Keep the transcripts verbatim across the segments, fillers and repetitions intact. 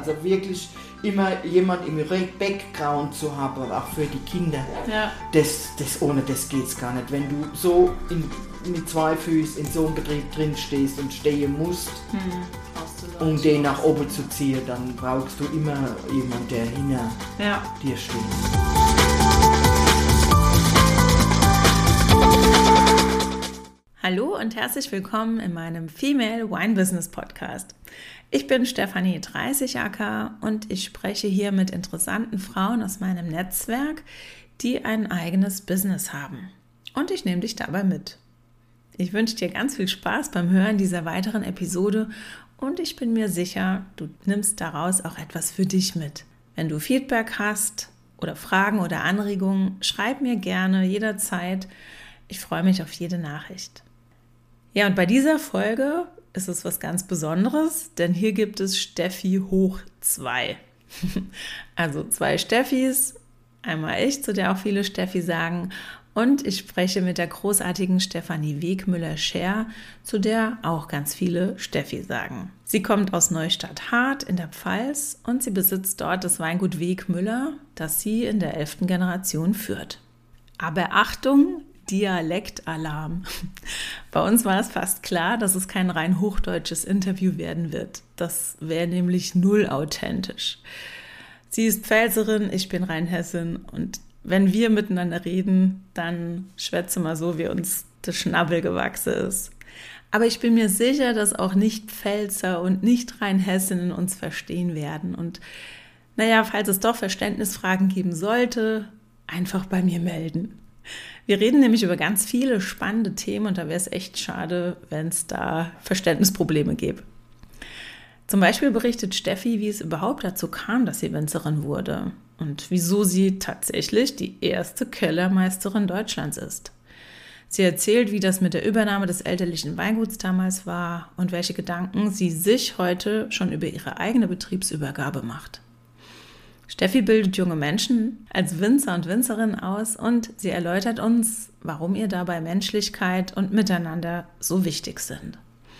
Also wirklich immer jemand im Background zu haben, auch für die Kinder. Ja. Das, das, ohne das geht's gar nicht. Wenn du so in, mit zwei Füßen in so einem Betrieb drin stehst und stehen musst, hm. um den nach oben zu ziehen, dann brauchst du immer jemanden, der hinter ja. dir steht. Hallo und herzlich willkommen in meinem Female Wine Business Podcast. Ich bin Stefanie Dreißigacker und ich spreche hier mit interessanten Frauen aus meinem Netzwerk, die ein eigenes Business haben. Und ich nehme dich dabei mit. Ich wünsche dir ganz viel Spaß beim Hören dieser weiteren Episode und ich bin mir sicher, du nimmst daraus auch etwas für dich mit. Wenn du Feedback hast oder Fragen oder Anregungen, schreib mir gerne jederzeit. Ich freue mich auf jede Nachricht. Ja, und bei dieser Folge ist es was ganz Besonderes, denn hier gibt es Steffi hoch zwei. Also zwei Steffis, einmal ich, zu der auch viele Steffi sagen, und ich spreche mit der großartigen Stefanie Wegmüller-Scher, zu der auch ganz viele Steffi sagen. Sie kommt aus Neustadt-Hart in der Pfalz und sie besitzt dort das Weingut Wegmüller, das sie in der elften Generation führt. Aber Achtung! Dialektalarm. Bei uns war es fast klar, dass es kein rein hochdeutsches Interview werden wird. Das wäre nämlich null authentisch. Sie ist Pfälzerin, ich bin Rheinhessin und wenn wir miteinander reden, dann schwätzen wir so, wie uns der Schnabel gewachsen ist. Aber ich bin mir sicher, dass auch Nicht-Pfälzer und Nicht-Rheinhessinnen uns verstehen werden. Und naja, falls es doch Verständnisfragen geben sollte, einfach bei mir melden. Wir reden nämlich über ganz viele spannende Themen und da wäre es echt schade, wenn es da Verständnisprobleme gäbe. Zum Beispiel berichtet Steffi, wie es überhaupt dazu kam, dass sie Winzerin wurde und wieso sie tatsächlich die erste Kellermeisterin Deutschlands ist. Sie erzählt, wie das mit der Übernahme des elterlichen Weinguts damals war und welche Gedanken sie sich heute schon über ihre eigene Betriebsübergabe macht. Steffi bildet junge Menschen als Winzer und Winzerin aus und sie erläutert uns, warum ihr dabei Menschlichkeit und Miteinander so wichtig sind.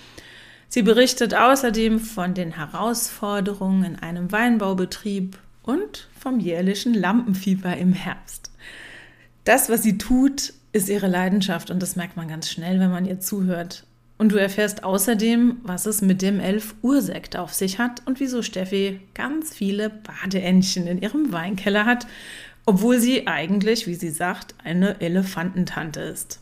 Sie berichtet außerdem von den Herausforderungen in einem Weinbaubetrieb und vom jährlichen Lampenfieber im Herbst. Das, was sie tut, ist ihre Leidenschaft und das merkt man ganz schnell, wenn man ihr zuhört. Und du erfährst außerdem, was es mit dem elf Uhr Sekt auf sich hat und wieso Steffi ganz viele Badeentchen in ihrem Weinkeller hat, obwohl sie eigentlich, wie sie sagt, eine Elefantentante ist.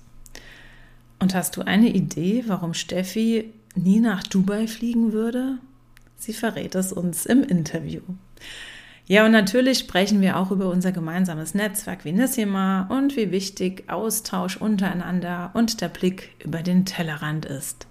Und hast du eine Idee, warum Steffi nie nach Dubai fliegen würde? Sie verrät es uns im Interview. Ja, und natürlich sprechen wir auch über unser gemeinsames Netzwerk Vinissima und wie wichtig Austausch untereinander und der Blick über den Tellerrand ist.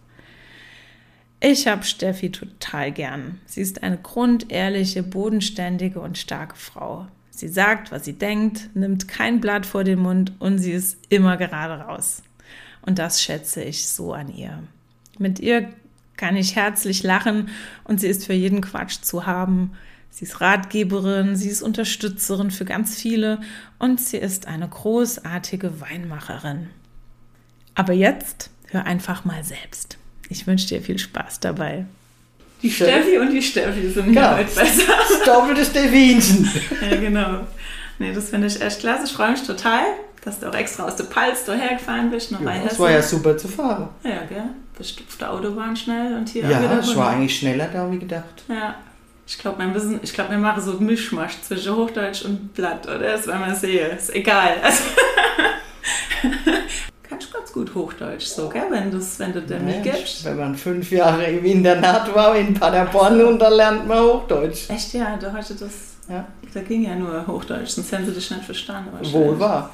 Ich habe Steffi total gern. Sie ist eine grundehrliche, bodenständige und starke Frau. Sie sagt, was sie denkt, nimmt kein Blatt vor den Mund und sie ist immer gerade raus. Und das schätze ich so an ihr. Mit ihr kann ich herzlich lachen und sie ist für jeden Quatsch zu haben. Sie ist Ratgeberin, sie ist Unterstützerin für ganz viele und sie ist eine großartige Weinmacherin. Aber jetzt hör einfach mal selbst. Ich wünsche dir viel Spaß dabei. Die Steffi und die Steffi sind ja heute besser. Das doppelte Steffinchen. Ja, genau. Nee, das finde ich echt klasse. Ich freue mich total, dass du auch extra aus der Pfalz daher gefahren bist. Noch ja, das war ja super zu fahren. Ja, gell? Bist auf der Autobahn schnell und hier ja, auch wieder. Ja, es war eigentlich schneller da, wie gedacht. Ja. Ich glaube, mein Wissen, ich glaube, wir machen so einen Mischmasch zwischen Hochdeutsch und Blatt, oder? Das werden wir sehen. Ist egal. Also kannst du ganz gut Hochdeutsch, so, gell? Wenn, wenn du dir nicht gibst. Wenn man fünf Jahre im Internat war in Paderborn und da lernt man Hochdeutsch. Echt, ja? Da hatte das. Ja. Da ging ja nur Hochdeutsch, sonst hätten sie dich nicht verstanden. Wohl wahr.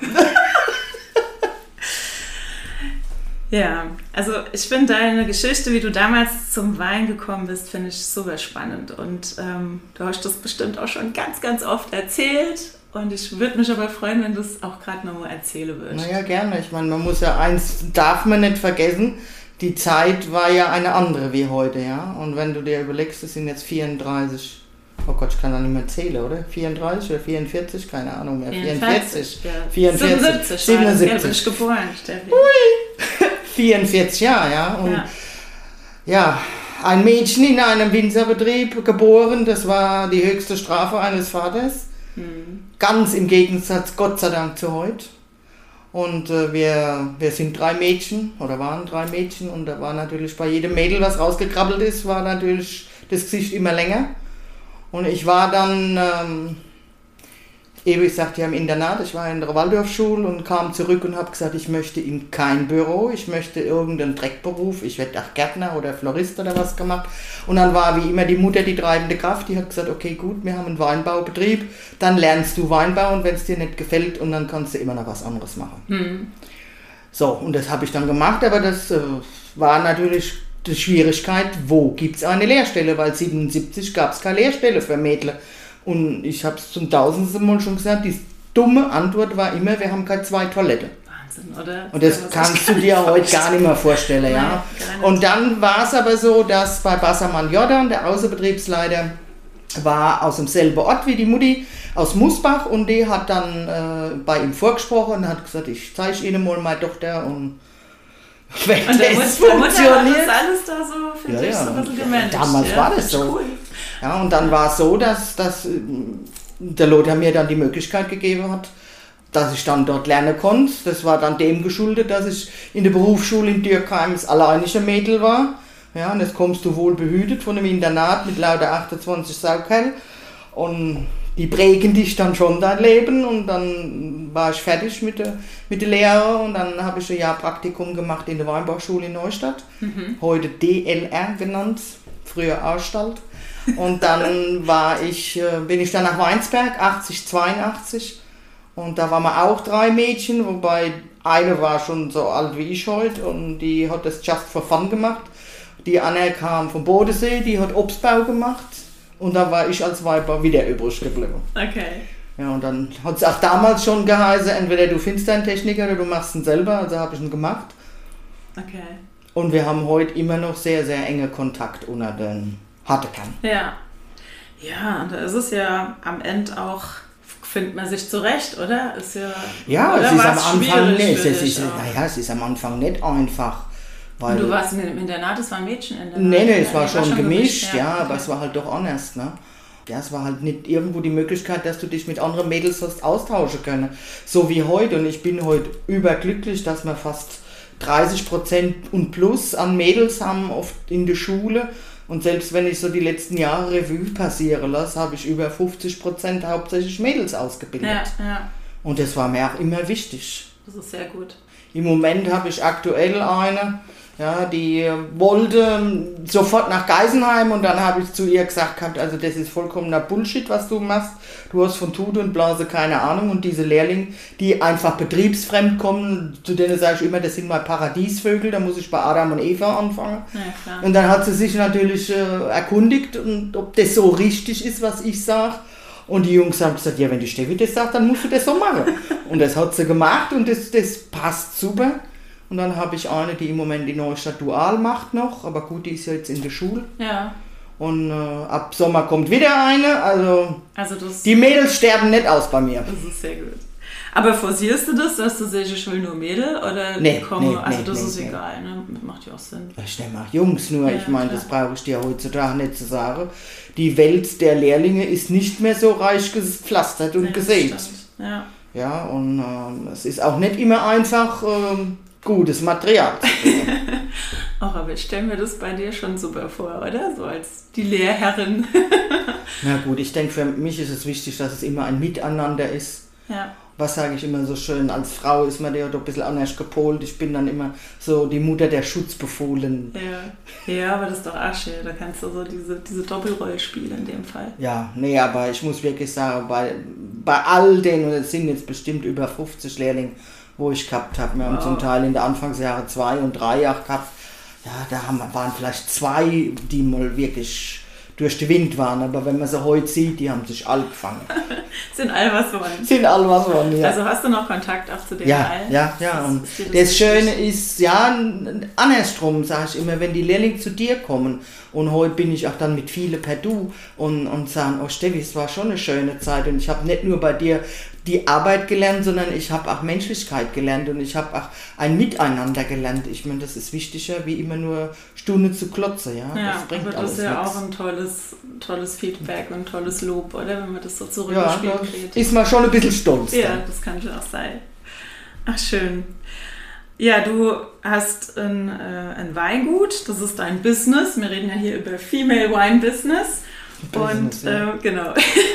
Ja, also ich finde deine Geschichte, wie du damals zum Wein gekommen bist, finde ich super spannend. Und ähm, du hast das bestimmt auch schon ganz, ganz oft erzählt. Und ich würde mich aber freuen, wenn du es auch gerade nochmal erzählen würdest. Naja, gerne. Ich meine, man muss ja eins, darf man nicht vergessen, die Zeit war ja eine andere wie heute, ja. Und wenn du dir überlegst, es sind jetzt vierunddreißig, oh Gott, ich kann da nicht mehr zählen, oder? vierunddreißig oder vierundvierzig, keine Ahnung mehr. vierundvierzig. Ja. vierundvierzig. siebenundsiebzig. siebenundsiebzig. Ja, bin geboren, Steffi. Ui! vierundvierzig Jahre, ja. Und ja. ja, ein Mädchen in einem Winzerbetrieb geboren, das war die höchste Strafe eines Vaters. Mhm. Ganz im Gegensatz, Gott sei Dank, zu heute. Und äh, wir, wir sind drei Mädchen, oder waren drei Mädchen, und da war natürlich bei jedem Mädel, was rausgekrabbelt ist, war natürlich das Gesicht immer länger. Und ich war dann, ähm, eben ich sagte ja im Internat, ich war in der Waldorfschule und kam zurück und habe gesagt, ich möchte in kein Büro, ich möchte irgendeinen Dreckberuf, ich werde auch Gärtner oder Florist oder was gemacht. Und dann war wie immer die Mutter die treibende Kraft, die hat gesagt, okay gut, wir haben einen Weinbaubetrieb, dann lernst du Weinbau und wenn es dir nicht gefällt und dann kannst du immer noch was anderes machen. Mhm. So, und das habe ich dann gemacht, aber das äh, war natürlich die Schwierigkeit, wo gibt es eine Lehrstelle, weil siebenundsiebzig gab es keine Lehrstelle für Mädchen. Und ich habe es zum tausendsten Mal schon gesagt, die dumme Antwort war immer, wir haben keine zwei Toiletten. Wahnsinn, oder? Und das kannst du dir heute gar nicht mehr vorstellen. Ja. Und dann war es aber so, dass bei Bassermann Jordan, der Außenbetriebsleiter, war aus demselben Ort wie die Mutti, aus Musbach, und die hat dann äh, bei ihm vorgesprochen und hat gesagt, ich zeige Ihnen mal meine Tochter, und wenn und der das Mutter, funktioniert. War das alles da so, finde ja, ich, ja. so ein bisschen gemanagt. Damals ja, war das so. Cool. Ja, und dann war es so, dass, dass der Lothar mir dann die Möglichkeit gegeben hat, dass ich dann dort lernen konnte. Das war dann dem geschuldet, dass ich in der Berufsschule in Dürkheim das alleinige Mädel war. Ja, und jetzt kommst du wohl behütet von einem Internat mit lauter achtundzwanzig Saukerl. Und die prägen dich dann schon dein Leben, und dann war ich fertig mit der, mit der Lehre, und dann habe ich ein Jahr Praktikum gemacht in der Weinbauschule in Neustadt, mhm. heute D L R genannt, früher Anstalt. Und dann war ich, bin ich dann nach Weinsberg, achtzig, zweiundachtzig, und da waren wir auch drei Mädchen, wobei eine war schon so alt wie ich heute und die hat das just for fun gemacht. Die Anna kam vom Bodensee, die hat Obstbau gemacht. Und dann war ich als Weiber wieder übrig geblieben. Okay. Ja, und dann hat es auch damals schon geheißen, entweder du findest einen Techniker oder du machst ihn selber. Also habe ich ihn gemacht. Okay. Und wir haben heute immer noch sehr, sehr enge Kontakt unter den Hartekern. Ja. Ja, und da ist es ja am Ende auch, findet man sich zurecht, oder? Ist ja, ja, oder es ist am Anfang nicht. Es ist, naja, es ist am Anfang nicht einfach. Weil und du warst im Internat, es war ein Mädcheninternat? Nee, nee, es war schon, war schon gemischt, gemischt, ja, ja, okay. Aber es war halt doch anders, ne? Ja, es war halt nicht irgendwo die Möglichkeit, dass du dich mit anderen Mädels hast austauschen können. So wie heute, und ich bin heute überglücklich, dass wir fast dreißig Prozent und plus an Mädels haben, oft in der Schule. Und selbst wenn ich so die letzten Jahre Revue passieren lasse, habe ich über fünfzig Prozent hauptsächlich Mädels ausgebildet. Ja, ja. Und das war mir auch immer wichtig. Das ist sehr gut. Im Moment habe ich aktuell eine, ja, die wollte sofort nach Geisenheim, und dann habe ich zu ihr gesagt gehabt, also das ist vollkommener Bullshit, was du machst. Du hast von Tute und Blase keine Ahnung, und diese Lehrlinge, die einfach betriebsfremd kommen, zu denen sage ich immer, das sind mal Paradiesvögel, da muss ich bei Adam und Eva anfangen. Ja, klar. Und dann hat sie sich natürlich äh, erkundigt, und ob das so richtig ist, was ich sage. Und die Jungs haben gesagt, ja, wenn die Steffi das sagt, dann musst du das so machen. Und das hat sie gemacht, und das, das passt super. Und dann habe ich eine, die im Moment die Neustadt Dual macht noch, aber gut, die ist ja jetzt in der Schule. Ja. Und äh, ab Sommer kommt wieder eine, also, also das, die Mädels sterben nicht aus bei mir. Das ist sehr gut. Aber forcierst du das, dass du sagst, ich will nur Mädel, oder nee, komme, nee, also nee, das nee, ist nee. egal, ne? Macht ja auch Sinn. Ich nehme auch Jungs, nur ja, ich meine, klar. das brauche ich dir heutzutage nicht zu sagen. Die Welt der Lehrlinge ist nicht mehr so reich gepflastert und ja, gesät. Ja. Ja, und ähm, es ist auch nicht immer einfach ähm, gutes Material. Ach, aber ich stelle mir das bei dir schon super vor, oder? So als die Lehrherrin. Na gut, ich denke, für mich ist es wichtig, dass es immer ein Miteinander ist. Ja. Was sage ich immer so schön, als Frau ist man ja doch ein bisschen anders gepolt. Ich bin dann immer so die Mutter der Schutzbefohlenen. Ja, ja, aber das ist doch auch schön. Da kannst du so diese, diese Doppelrolle spielen in dem Fall. Ja, nee, aber ich muss wirklich sagen, bei, bei all denen, und es sind jetzt bestimmt über fünfzig Lehrlinge, wo ich gehabt habe. Wir haben wow. zum Teil in der Anfangsjahre zwei und drei Jahre gehabt. Ja, da haben, waren vielleicht zwei, die mal wirklich durch den Wind waren, aber wenn man sie heute sieht, die haben sich alle gefangen. Sind all was wollen. Sind all was wollen, ja. Also hast du noch Kontakt auch zu den ja, allen? Ja, ja, das, und das, das Schöne ist, ja, andersrum sage ich immer, wenn die Lehrlinge zu dir kommen, und heute bin ich auch dann mit vielen per Du und, und sagen, oh Steffi, es war schon eine schöne Zeit, und ich habe nicht nur bei dir die Arbeit gelernt, sondern ich habe auch Menschlichkeit gelernt und ich habe auch ein Miteinander gelernt. Ich meine, das ist wichtiger, wie immer nur Stunde zu klotzen. Ja, ja, das bringt aber das alles ist ja nichts. auch ein tolles, tolles Feedback und tolles Lob, oder? Wenn man das so zurückgespielt Ja, kriegt. ist man schon ein bisschen stolz. Ja, dann. das kann schon auch sein. Ach, schön. Ja, du hast ein, äh, ein Weingut, das ist dein Business. Wir reden ja hier über Female Wine Business. Business, und ja. äh, genau.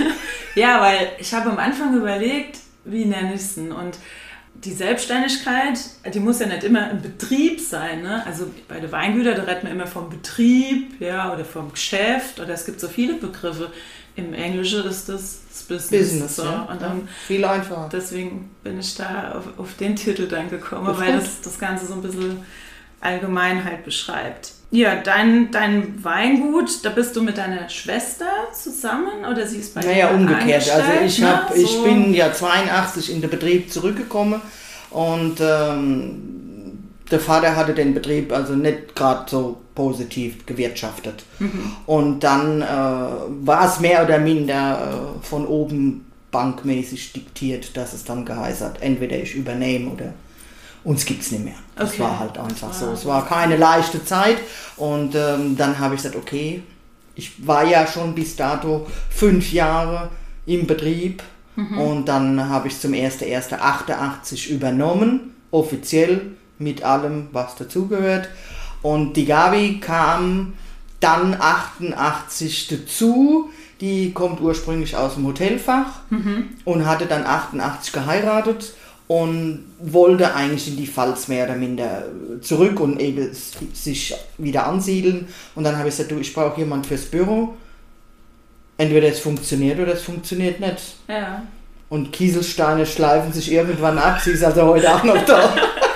Ja, weil ich habe am Anfang überlegt, wie nenne ich es denn? Und die Selbstständigkeit, die muss ja nicht immer ein Betrieb sein. Ne? Also bei den Weingütern, da redet man immer vom Betrieb, ja, oder vom Geschäft, oder es gibt so viele Begriffe. Im Englischen ist das das Business. Business, so. ja. Und dann, ja. Viel einfacher. deswegen bin ich da auf, auf den Titel dann gekommen, Das weil gut. das das Ganze so ein bisschen allgemein halt beschreibt. Ja, dein, dein Weingut, da bist du mit deiner Schwester zusammen oder sie ist bei dir Naja, umgekehrt. Also angestellt, ich, ne? hab, ich So. bin ja zweiundachtzig in den Betrieb zurückgekommen und ähm, der Vater hatte den Betrieb also nicht gerade so positiv gewirtschaftet. Mhm. Und dann äh, war es mehr oder minder äh, von oben bankmäßig diktiert, dass es dann geheißen hat, entweder ich übernehme oder uns gibt es nicht mehr. Das Okay. war halt einfach Das so. war- Es war keine leichte Zeit und ähm, dann habe ich gesagt, okay, ich war ja schon bis dato fünf Jahre im Betrieb mhm. und dann habe ich zum ersten ersten achtundachtzig übernommen, offiziell mit allem, was dazugehört. Und die Gabi kam dann achtundachtzig dazu, die kommt ursprünglich aus dem Hotelfach mhm. und hatte dann achtundachtzig geheiratet und wollte eigentlich in die Pfalz mehr oder minder zurück und eben sich wieder ansiedeln. Und dann habe ich gesagt, du, ich brauche jemanden fürs Büro. Entweder es funktioniert oder es funktioniert nicht. Ja. Und Kieselsteine schleifen sich irgendwann ab. Sie ist also heute auch noch da.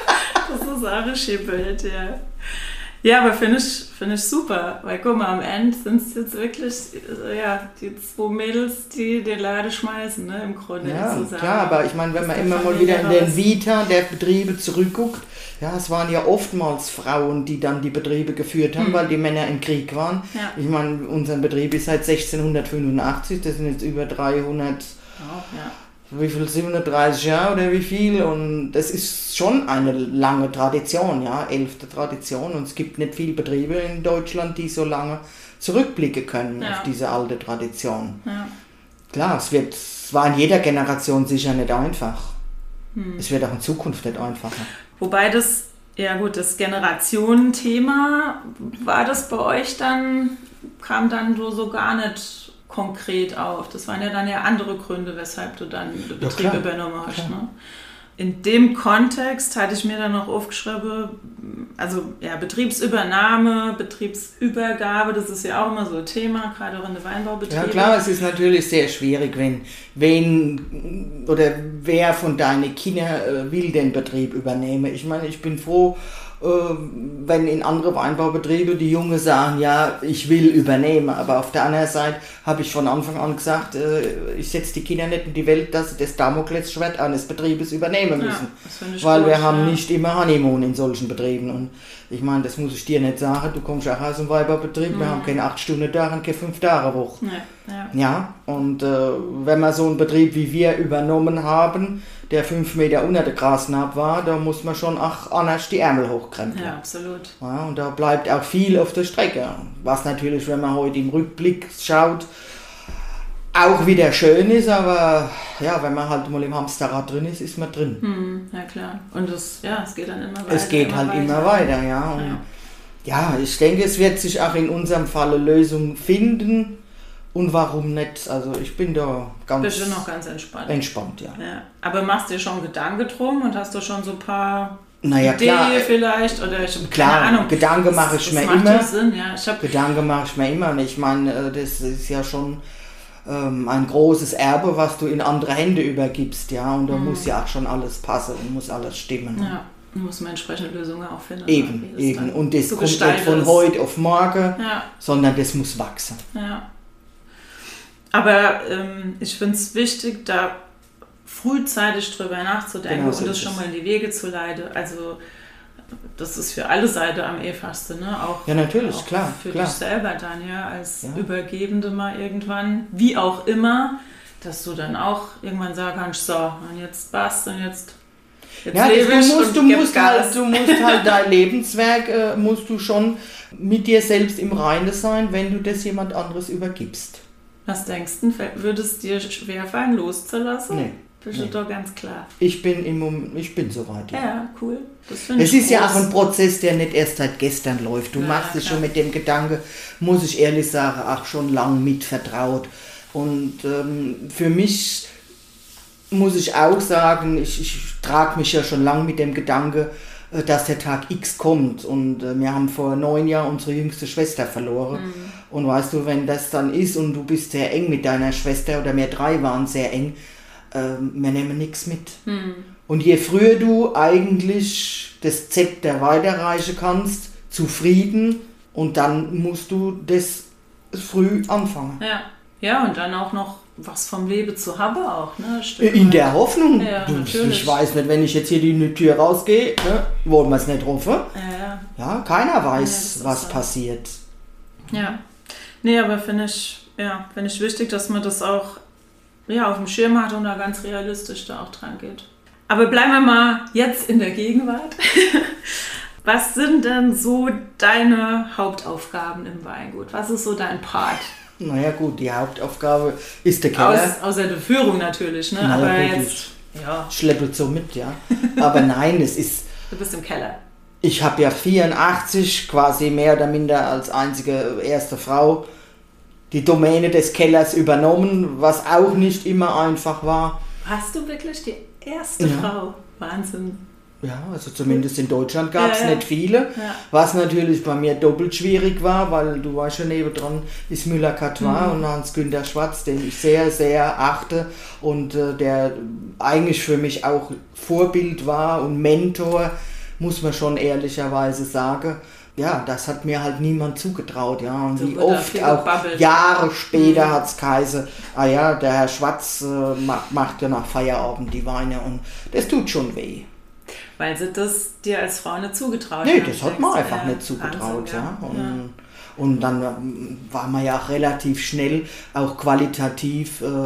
Das ist auch ein Schiebbild, ja. Ja, aber finde ich, find ich super, weil guck mal, am Ende sind es jetzt wirklich ja, die zwei Mädels, die den Laden schmeißen, ne, im Grunde Ja, zusammen. klar, aber ich meine, wenn Aus man der immer mal Familie wieder in den raus. Vita der Betriebe zurückguckt, ja, es waren ja oftmals Frauen, die dann die Betriebe geführt haben, Mhm. weil die Männer im Krieg waren. Ja. Ich meine, unser Betrieb ist seit sechzehnhundertfünfundachtzig, das sind jetzt über dreihundert, Oh, ja. wie viel, siebenunddreißig Jahre oder wie viel, und das ist schon eine lange Tradition, ja, elfte Tradition, und es gibt nicht viele Betriebe in Deutschland, die so lange zurückblicken können Ja. auf diese alte Tradition. Ja. Klar, es wird, es war in jeder Generation sicher nicht einfach. Hm. Es wird auch in Zukunft nicht einfacher. Wobei das, ja gut, das Generationenthema, war das bei euch dann, kam dann so, so gar nicht konkret auf. Das waren ja dann ja andere Gründe, weshalb du dann den Ja, Betrieb klar. übernommen hast. Klar. Ne? In dem Kontext hatte ich mir dann noch aufgeschrieben, also ja, Betriebsübernahme, Betriebsübergabe, das ist ja auch immer so ein Thema, gerade auch in den Weinbaubetrieben. Ja klar, es ist natürlich sehr schwierig, wenn, wen oder wer von deinen Kindern äh, will den Betrieb übernehmen. Ich meine, ich bin froh, äh, wenn in andere Weinbaubetriebe die Jungen sagen, ja, ich will übernehmen. Aber auf der anderen Seite habe ich von Anfang an gesagt, äh, ich setze die Kinder nicht in die Welt, dass sie das Damoklesschwert eines Betriebes übernehmen Ja, müssen. das finde ich Weil gut, wir haben ja. nicht immer Honeymoon in solchen Betrieben. Und ich meine, das muss ich dir nicht sagen, du kommst auch aus dem Weinbaubetrieb, wir haben keine acht Stunden Tag und keine fünf Tage Woche. Ja, ja. Ja, und äh, wenn man so einen Betrieb wie wir übernommen haben, der fünf Meter unter der Grasnarb war, da muss man schon auch anders die Ärmel hochkrempeln. Ja, absolut. Ja, und da bleibt auch viel auf der Strecke. Was natürlich, wenn man heute im Rückblick schaut, auch wieder schön ist, aber ja, wenn man halt mal im Hamsterrad drin ist, ist man drin. Hm, ja klar. Und es, ja, es geht dann immer weiter. Es geht immer halt weiter. immer weiter, ja. Und Ja. ja, ich denke, es wird sich auch in unserem Fall eine Lösung finden. Und warum nicht? Also ich bin da ganz Bist du noch ganz entspannt. entspannt, ja. Ja. Aber machst dir schon Gedanken drum und hast du schon so ein paar Naja, Ideen klar. vielleicht? Oder ich habe Klar, keine Ahnung. Gedanken Das- mache ich das mir macht immer. ja Sinn, ja. Ich hab, Gedanken mache ich mir immer. Und ich meine, äh, das ist ja schon ähm, ein großes Erbe, was du in andere Hände übergibst, ja. Und da muss ja auch schon alles passen und muss alles stimmen. ja, da muss man entsprechende Lösungen auch finden. Eben, wie das eben. dann Und das zu kommt nicht gestalten von ist. heute auf morgen, Ja. sondern das muss wachsen. Ja. Aber ähm, ich finde es wichtig, da frühzeitig drüber nachzudenken Genau so und das ist schon es. mal in die Wege zu leiten. Also das ist für alle Seiten am einfachsten, ne? Auch, Ja, natürlich, auch klar, für klar. dich selber dann, ja, als Ja. Übergebende mal irgendwann, wie auch immer, dass du dann auch irgendwann sagen kannst, so, und jetzt passt und jetzt, jetzt ja, lebe du ich musst, und du gib musst Gas. halt, du musst halt dein Lebenswerk, äh, musst du schon mit dir selbst im Reinen sein, wenn du das jemand anderes übergibst. Was denkst du, würde es dir schwerfallen, loszulassen? Nee. Bist du doch ganz klar. Ich bin im Moment, ich bin soweit. Ja, ja cool. Das finde es ich ist groß. ja auch ein Prozess, der nicht erst seit gestern läuft. Du Ja, machst dich klar. schon mit dem Gedanke, muss ich ehrlich sagen, auch schon lang mit vertraut. Und ähm, für mich muss ich auch sagen, ich, ich trage mich ja schon lang mit dem Gedanke, äh, dass der Tag X kommt. Und äh, wir haben vor neun Jahren unsere jüngste Schwester verloren. Mhm. Und weißt du, wenn das dann ist und du bist sehr eng mit deiner Schwester, oder wir drei waren sehr eng, wir nehmen nichts mit. Hm. Und je früher du eigentlich das Zepter weiterreichen kannst, zufrieden, und dann musst du das früh anfangen. Ja, ja, und dann auch noch was vom Leben zu haben auch. Ne? In der Hoffnung. Ja, du, natürlich. Ich weiß nicht, wenn ich jetzt hier die Tür rausgehe, ne, wollen wir es nicht hoffen. Ja, ja. Ja, keiner weiß, ja, was so. passiert. Ja, nee, aber finde ich, ja, finde ich wichtig, dass man das auch ja, auf dem Schirm hat und da ganz realistisch da auch dran geht. Aber bleiben wir mal jetzt in der Gegenwart. Was sind denn so deine Hauptaufgaben im Weingut? Was ist so dein Part? Naja gut, die Hauptaufgabe ist der Keller. Aus, außer der Führung natürlich, ne? Naja, aber gut, jetzt, ja. Schleppelt so mit, ja. Aber nein, es ist... Du bist im Keller. Ich habe ja vierundachtzig quasi mehr oder minder als einzige erste Frau die Domäne des Kellers übernommen, was auch nicht immer einfach war. Warst du wirklich die erste ja. Frau? Wahnsinn. Ja, also zumindest in Deutschland gab es ja, ja. nicht viele, ja. was natürlich bei mir doppelt schwierig war, weil du weißt schon, nebendran ist Müller-Catois mhm. und Hans-Günther Schwarz, den ich sehr, sehr achte und äh, der eigentlich für mich auch Vorbild war und Mentor, muss man schon ehrlicherweise sagen. Ja, das hat mir halt niemand zugetraut, ja, und so wie oft auch gebabbelt. Jahre später mhm. hat es geheißen, ah ja, der Herr Schwarz äh, macht, macht ja nach Feierabend die Weine, und das tut schon weh. Weil sie das dir als Frau nicht zugetraut Nee, haben. das hat man denkst, einfach ja, nicht zugetraut, Wahnsinn, ja. ja. Und, ja. und dann war man ja auch relativ schnell, auch qualitativ äh,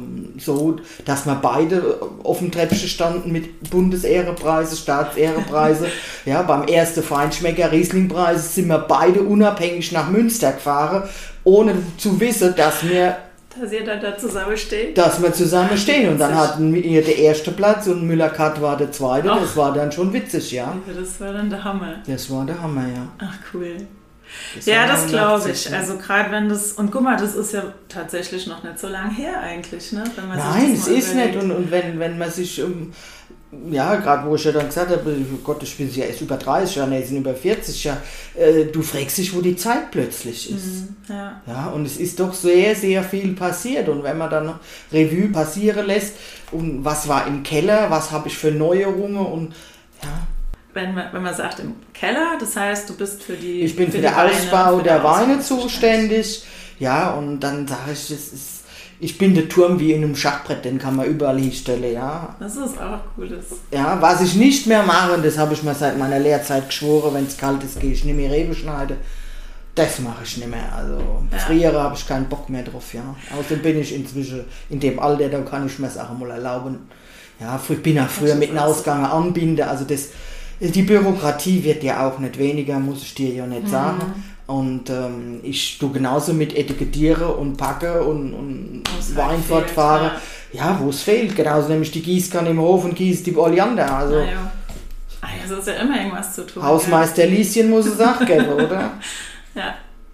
so, dass wir beide auf dem Treppchen standen mit Bundesehrepreise, Staatsehrepreise. Ja, beim ersten Feinschmecker Rieslingpreis sind wir beide unabhängig nach Münster gefahren, ohne zu wissen, dass wir Dass ihr dann da zusammen steht? Dass wir zusammen stehen. Und dann hatten wir den ersten Platz und Müller-Kat war der zweite. Ach. Das war dann schon witzig, ja. Das war dann der Hammer. Das war der Hammer, ja. Ach, cool. Das ja, das glaube ich. Also gerade wenn das, und guck mal, das ist ja tatsächlich noch nicht so lang her eigentlich, ne? Wenn man Nein, es ist überlegt. nicht. Und, und wenn, wenn man sich, um, ja, gerade wo ich ja dann gesagt habe, Gott, ich bin ja erst über dreißig Jahre, nee, sind über vierzig Jahre, äh, du fragst dich, wo die Zeit plötzlich ist. Mhm, ja. Ja, und es ist doch sehr, sehr viel passiert. Und wenn man dann noch Revue passieren lässt, und was war im Keller, was habe ich für Neuerungen und ja. Wenn man, wenn man sagt im Keller, das heißt, du bist für die Ich bin für, für den Weine, Ausbau für der Ausbau Weine zuständig. Ja, und dann sage ich, das ist, ich bin der Turm wie in einem Schachbrett, den kann man überall hinstellen, ja. Das ist auch cooles. Ja, was ich nicht mehr mache, und das habe ich mir seit meiner Lehrzeit geschworen, wenn es kalt ist, gehe ich nicht mehr Rebe schneiden. Das mache ich nicht mehr. Also ja. Früher habe ich keinen Bock mehr drauf, ja. Außerdem bin ich inzwischen in dem Alter, da kann ich mir das auch mal erlauben. Ja, ich bin auch früher mit einem Ausgang anbinden, also das, die Bürokratie wird ja auch nicht weniger, muss ich dir ja nicht mhm. sagen. Und ähm, ich tue genauso mit Etikettiere und packe und, und Wein fortfahre. Ja. ja, wo es fehlt. Genauso nämlich die Gießkanne im Hof und gießt die Oleander. Also, ah, ja. Also ist ja immer irgendwas zu tun. Hausmeister ja. Lieschen muss es auch geben, oder? Ja.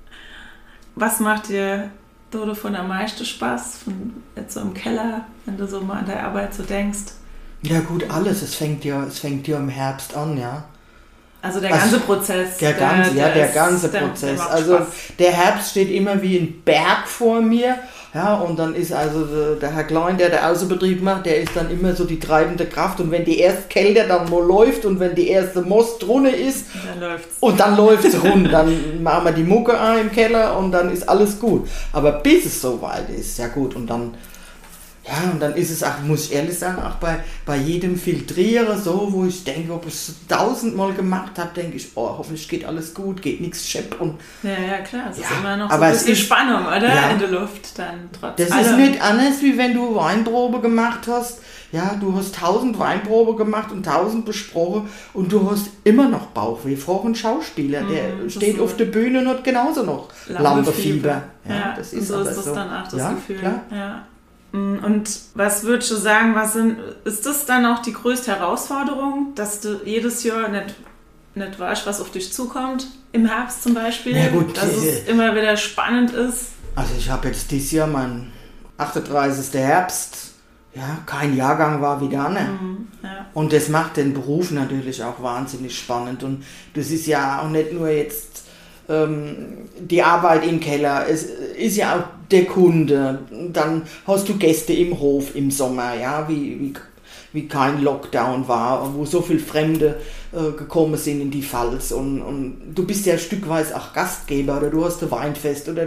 Was macht dir Dodo von am meisten Spaß? Von jetzt so im Keller, wenn du so mal an der Arbeit so denkst? Ja gut, alles. Es fängt ja, es fängt ja im Herbst an, ja. Also der ganze also, Prozess. Der ganze, der, ja, der ist, ganze der, Prozess. Der also Spaß. Der Herbst steht immer wie ein Berg vor mir. Ja, und dann ist also der, der Herr Klein, der der Außenbetrieb macht, der ist dann immer so die treibende Kraft. Und wenn die erste Kälte dann mal läuft und wenn die erste Most drunter ist, dann läuft's. und dann läuft es rund, dann machen wir die Mucke ein im Keller und dann ist alles gut. Aber bis es soweit ist, ja gut, und dann Ja, und dann ist es auch, muss ich ehrlich sagen, auch bei, bei jedem Filtrieren so, wo ich denke, ob ich es tausendmal gemacht habe, denke ich, oh, hoffentlich geht alles gut, geht nichts schepp. Und ja, ja, klar, es ja, ist immer noch so aber ein bisschen es ist, Spannung, oder? Ja, in der Luft dann trotz das allem. ist nicht anders, wie wenn du Weinprobe gemacht hast. Ja, du hast tausend Weinprobe gemacht und tausend besprochen und du hast immer noch Bauchweh. Frag ein Schauspieler, der mm, steht so auf der Bühne und hat genauso noch Lampenfieber. Ja, Ja, das ist so ist das so. dann auch das Ja, Gefühl. klar. Ja. Und was würdest du sagen, was sind, ist das dann auch die größte Herausforderung, dass du jedes Jahr nicht, nicht weißt, was auf dich zukommt? Im Herbst zum Beispiel? Ja, gut, dass äh, es immer wieder spannend ist? Also ich habe jetzt dieses Jahr mein achtunddreißigsten Herbst. Ja, kein Jahrgang war wie der andere. Mhm, ja. Und das macht den Beruf natürlich auch wahnsinnig spannend. Und das ist ja auch nicht nur jetzt ähm, die Arbeit im Keller, es ist ja auch der Kunde. Dann hast du Gäste im Hof im Sommer, ja, wie, wie, wie kein Lockdown war, wo so viele Fremde äh, gekommen sind in die Pfalz. Und, und du bist ja stückweise auch Gastgeber oder du hast ein Weinfest oder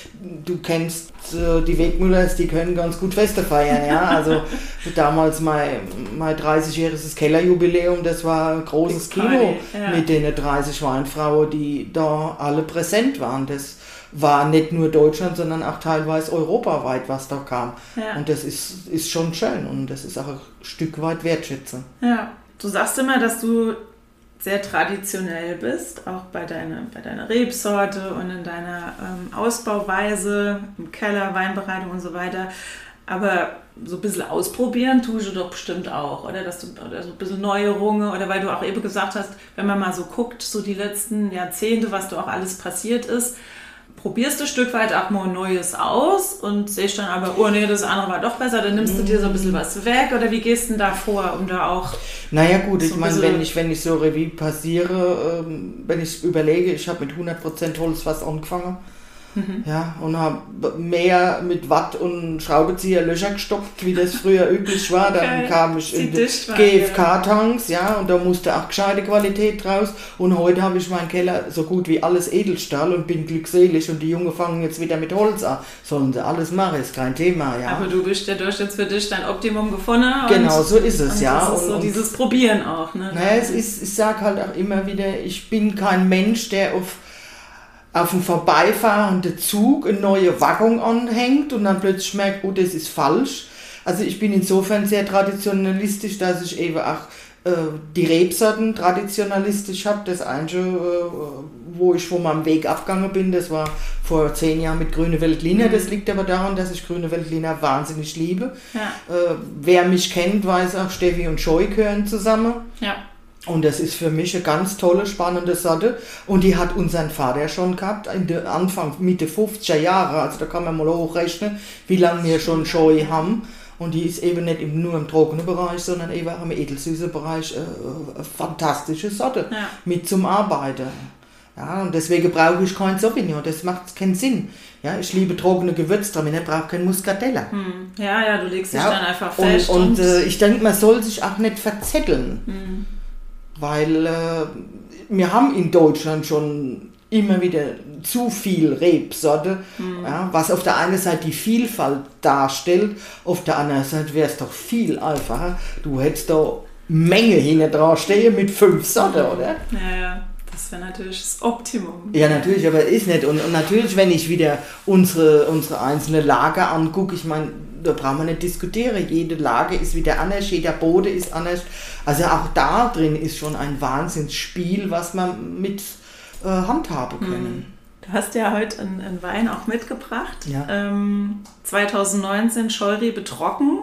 du kennst äh, die Wegmüllers, die können ganz gut Feste feiern. Ja? Also damals mein, mein dreißigjähriges Kellerjubiläum, das war ein großes Big Kino Party, ja. mit den dreißig Weinfrauen, die da alle präsent waren. Das war nicht nur Deutschland, sondern auch teilweise europaweit, was da kam. Ja. Und das ist, ist schon schön und das ist auch ein Stück weit Wertschätzung. Ja, du sagst immer, dass du sehr traditionell bist, auch bei deiner, bei deiner Rebsorte und in deiner ähm, Ausbauweise, im Keller, Weinbereitung und so weiter. Aber so ein bisschen ausprobieren tust du doch bestimmt auch, oder? Dass du, oder so ein bisschen Neuerungen, oder weil du auch eben gesagt hast, wenn man mal so guckt, so die letzten Jahrzehnte, was da auch alles passiert ist, probierst du ein Stück weit auch mal Neues aus und siehst dann aber, oh nee, das andere war doch besser, dann nimmst du dir so ein bisschen was weg, oder wie gehst du denn da vor, um da auch... Naja gut, so ich meine, wenn ich, wenn ich so Revue passiere, ähm, wenn ich überlege, ich habe mit hundert Prozent Holzfass angefangen, mhm. ja, und habe mehr mit Watt und Schraubenzieher Löcher gestopft, wie das früher üblich war. Dann Okay. kam ich Sie in die dicht waren, G F K-Tanks, ja, und da musste auch gescheite Qualität draus. Und heute habe ich meinen Keller so gut wie alles Edelstahl und bin glückselig und die Jungen fangen jetzt wieder mit Holz an. Sollen sie alles machen, ist kein Thema, ja. Aber du bist ja durch jetzt für dich dein Optimum gefunden. Genau, und, so ist es, und ja. Das ist und, so und dieses Probieren auch, ne? Naja, es ist, ich sage halt auch immer wieder, ich bin kein Mensch, der auf, auf einen vorbeifahrenden Zug eine neue Waggon anhängt und dann plötzlich merkt, oh, das ist falsch. Also ich bin insofern sehr traditionalistisch, dass ich eben auch äh, die Rebsorten traditionalistisch habe. Das Einzige, äh, wo ich von meinem Weg abgegangen bin, das war vor zehn Jahren mit Grüne Veltliner. Das liegt aber daran, dass ich Grüne Veltliner wahnsinnig liebe. Ja. Äh, wer mich kennt, weiß auch, Steffi und Scheu gehören zusammen. Ja. Und das ist für mich eine ganz tolle, spannende Sorte. Und die hat unseren Vater schon gehabt, in der Anfang, Mitte fünfziger Jahre. Also da kann man mal hochrechnen, wie lange wir schon Scheu haben. Und die ist eben nicht im, nur im trockenen Bereich, sondern eben auch im edelsüßen Bereich äh, eine fantastische Sorte Ja. mit zum Arbeiten. Ja, und deswegen brauche ich kein Sauvignon, das macht keinen Sinn. Ja, ich liebe trockene Gewürztraminer, ich brauche kein Muscatella. Hm. Ja, ja, du legst dich Ja, dann einfach und, fest. und äh, ich denke, man soll sich auch nicht verzetteln. Hm. Weil äh, wir haben in Deutschland schon immer wieder zu viel Rebsorte, mhm. ja, was auf der einen Seite die Vielfalt darstellt, auf der anderen Seite wäre es doch viel einfacher. Du hättest da Menge hinten dran stehen mit fünf Sorten, mhm. oder? Ja, ja. Das wäre natürlich das Optimum. Ja, natürlich, aber ist nicht. Und, und natürlich, wenn ich wieder unsere, unsere einzelnen Lager angucke, ich meine, da brauchen wir nicht diskutieren. Jede Lage ist wieder anders, jeder Boden ist anders. Also auch da drin ist schon ein Wahnsinnsspiel, was man mit äh, handhaben können. Du hast ja heute einen, einen Wein auch mitgebracht. Ja. Ähm, zwanzig neunzehn Scheurebe trocken.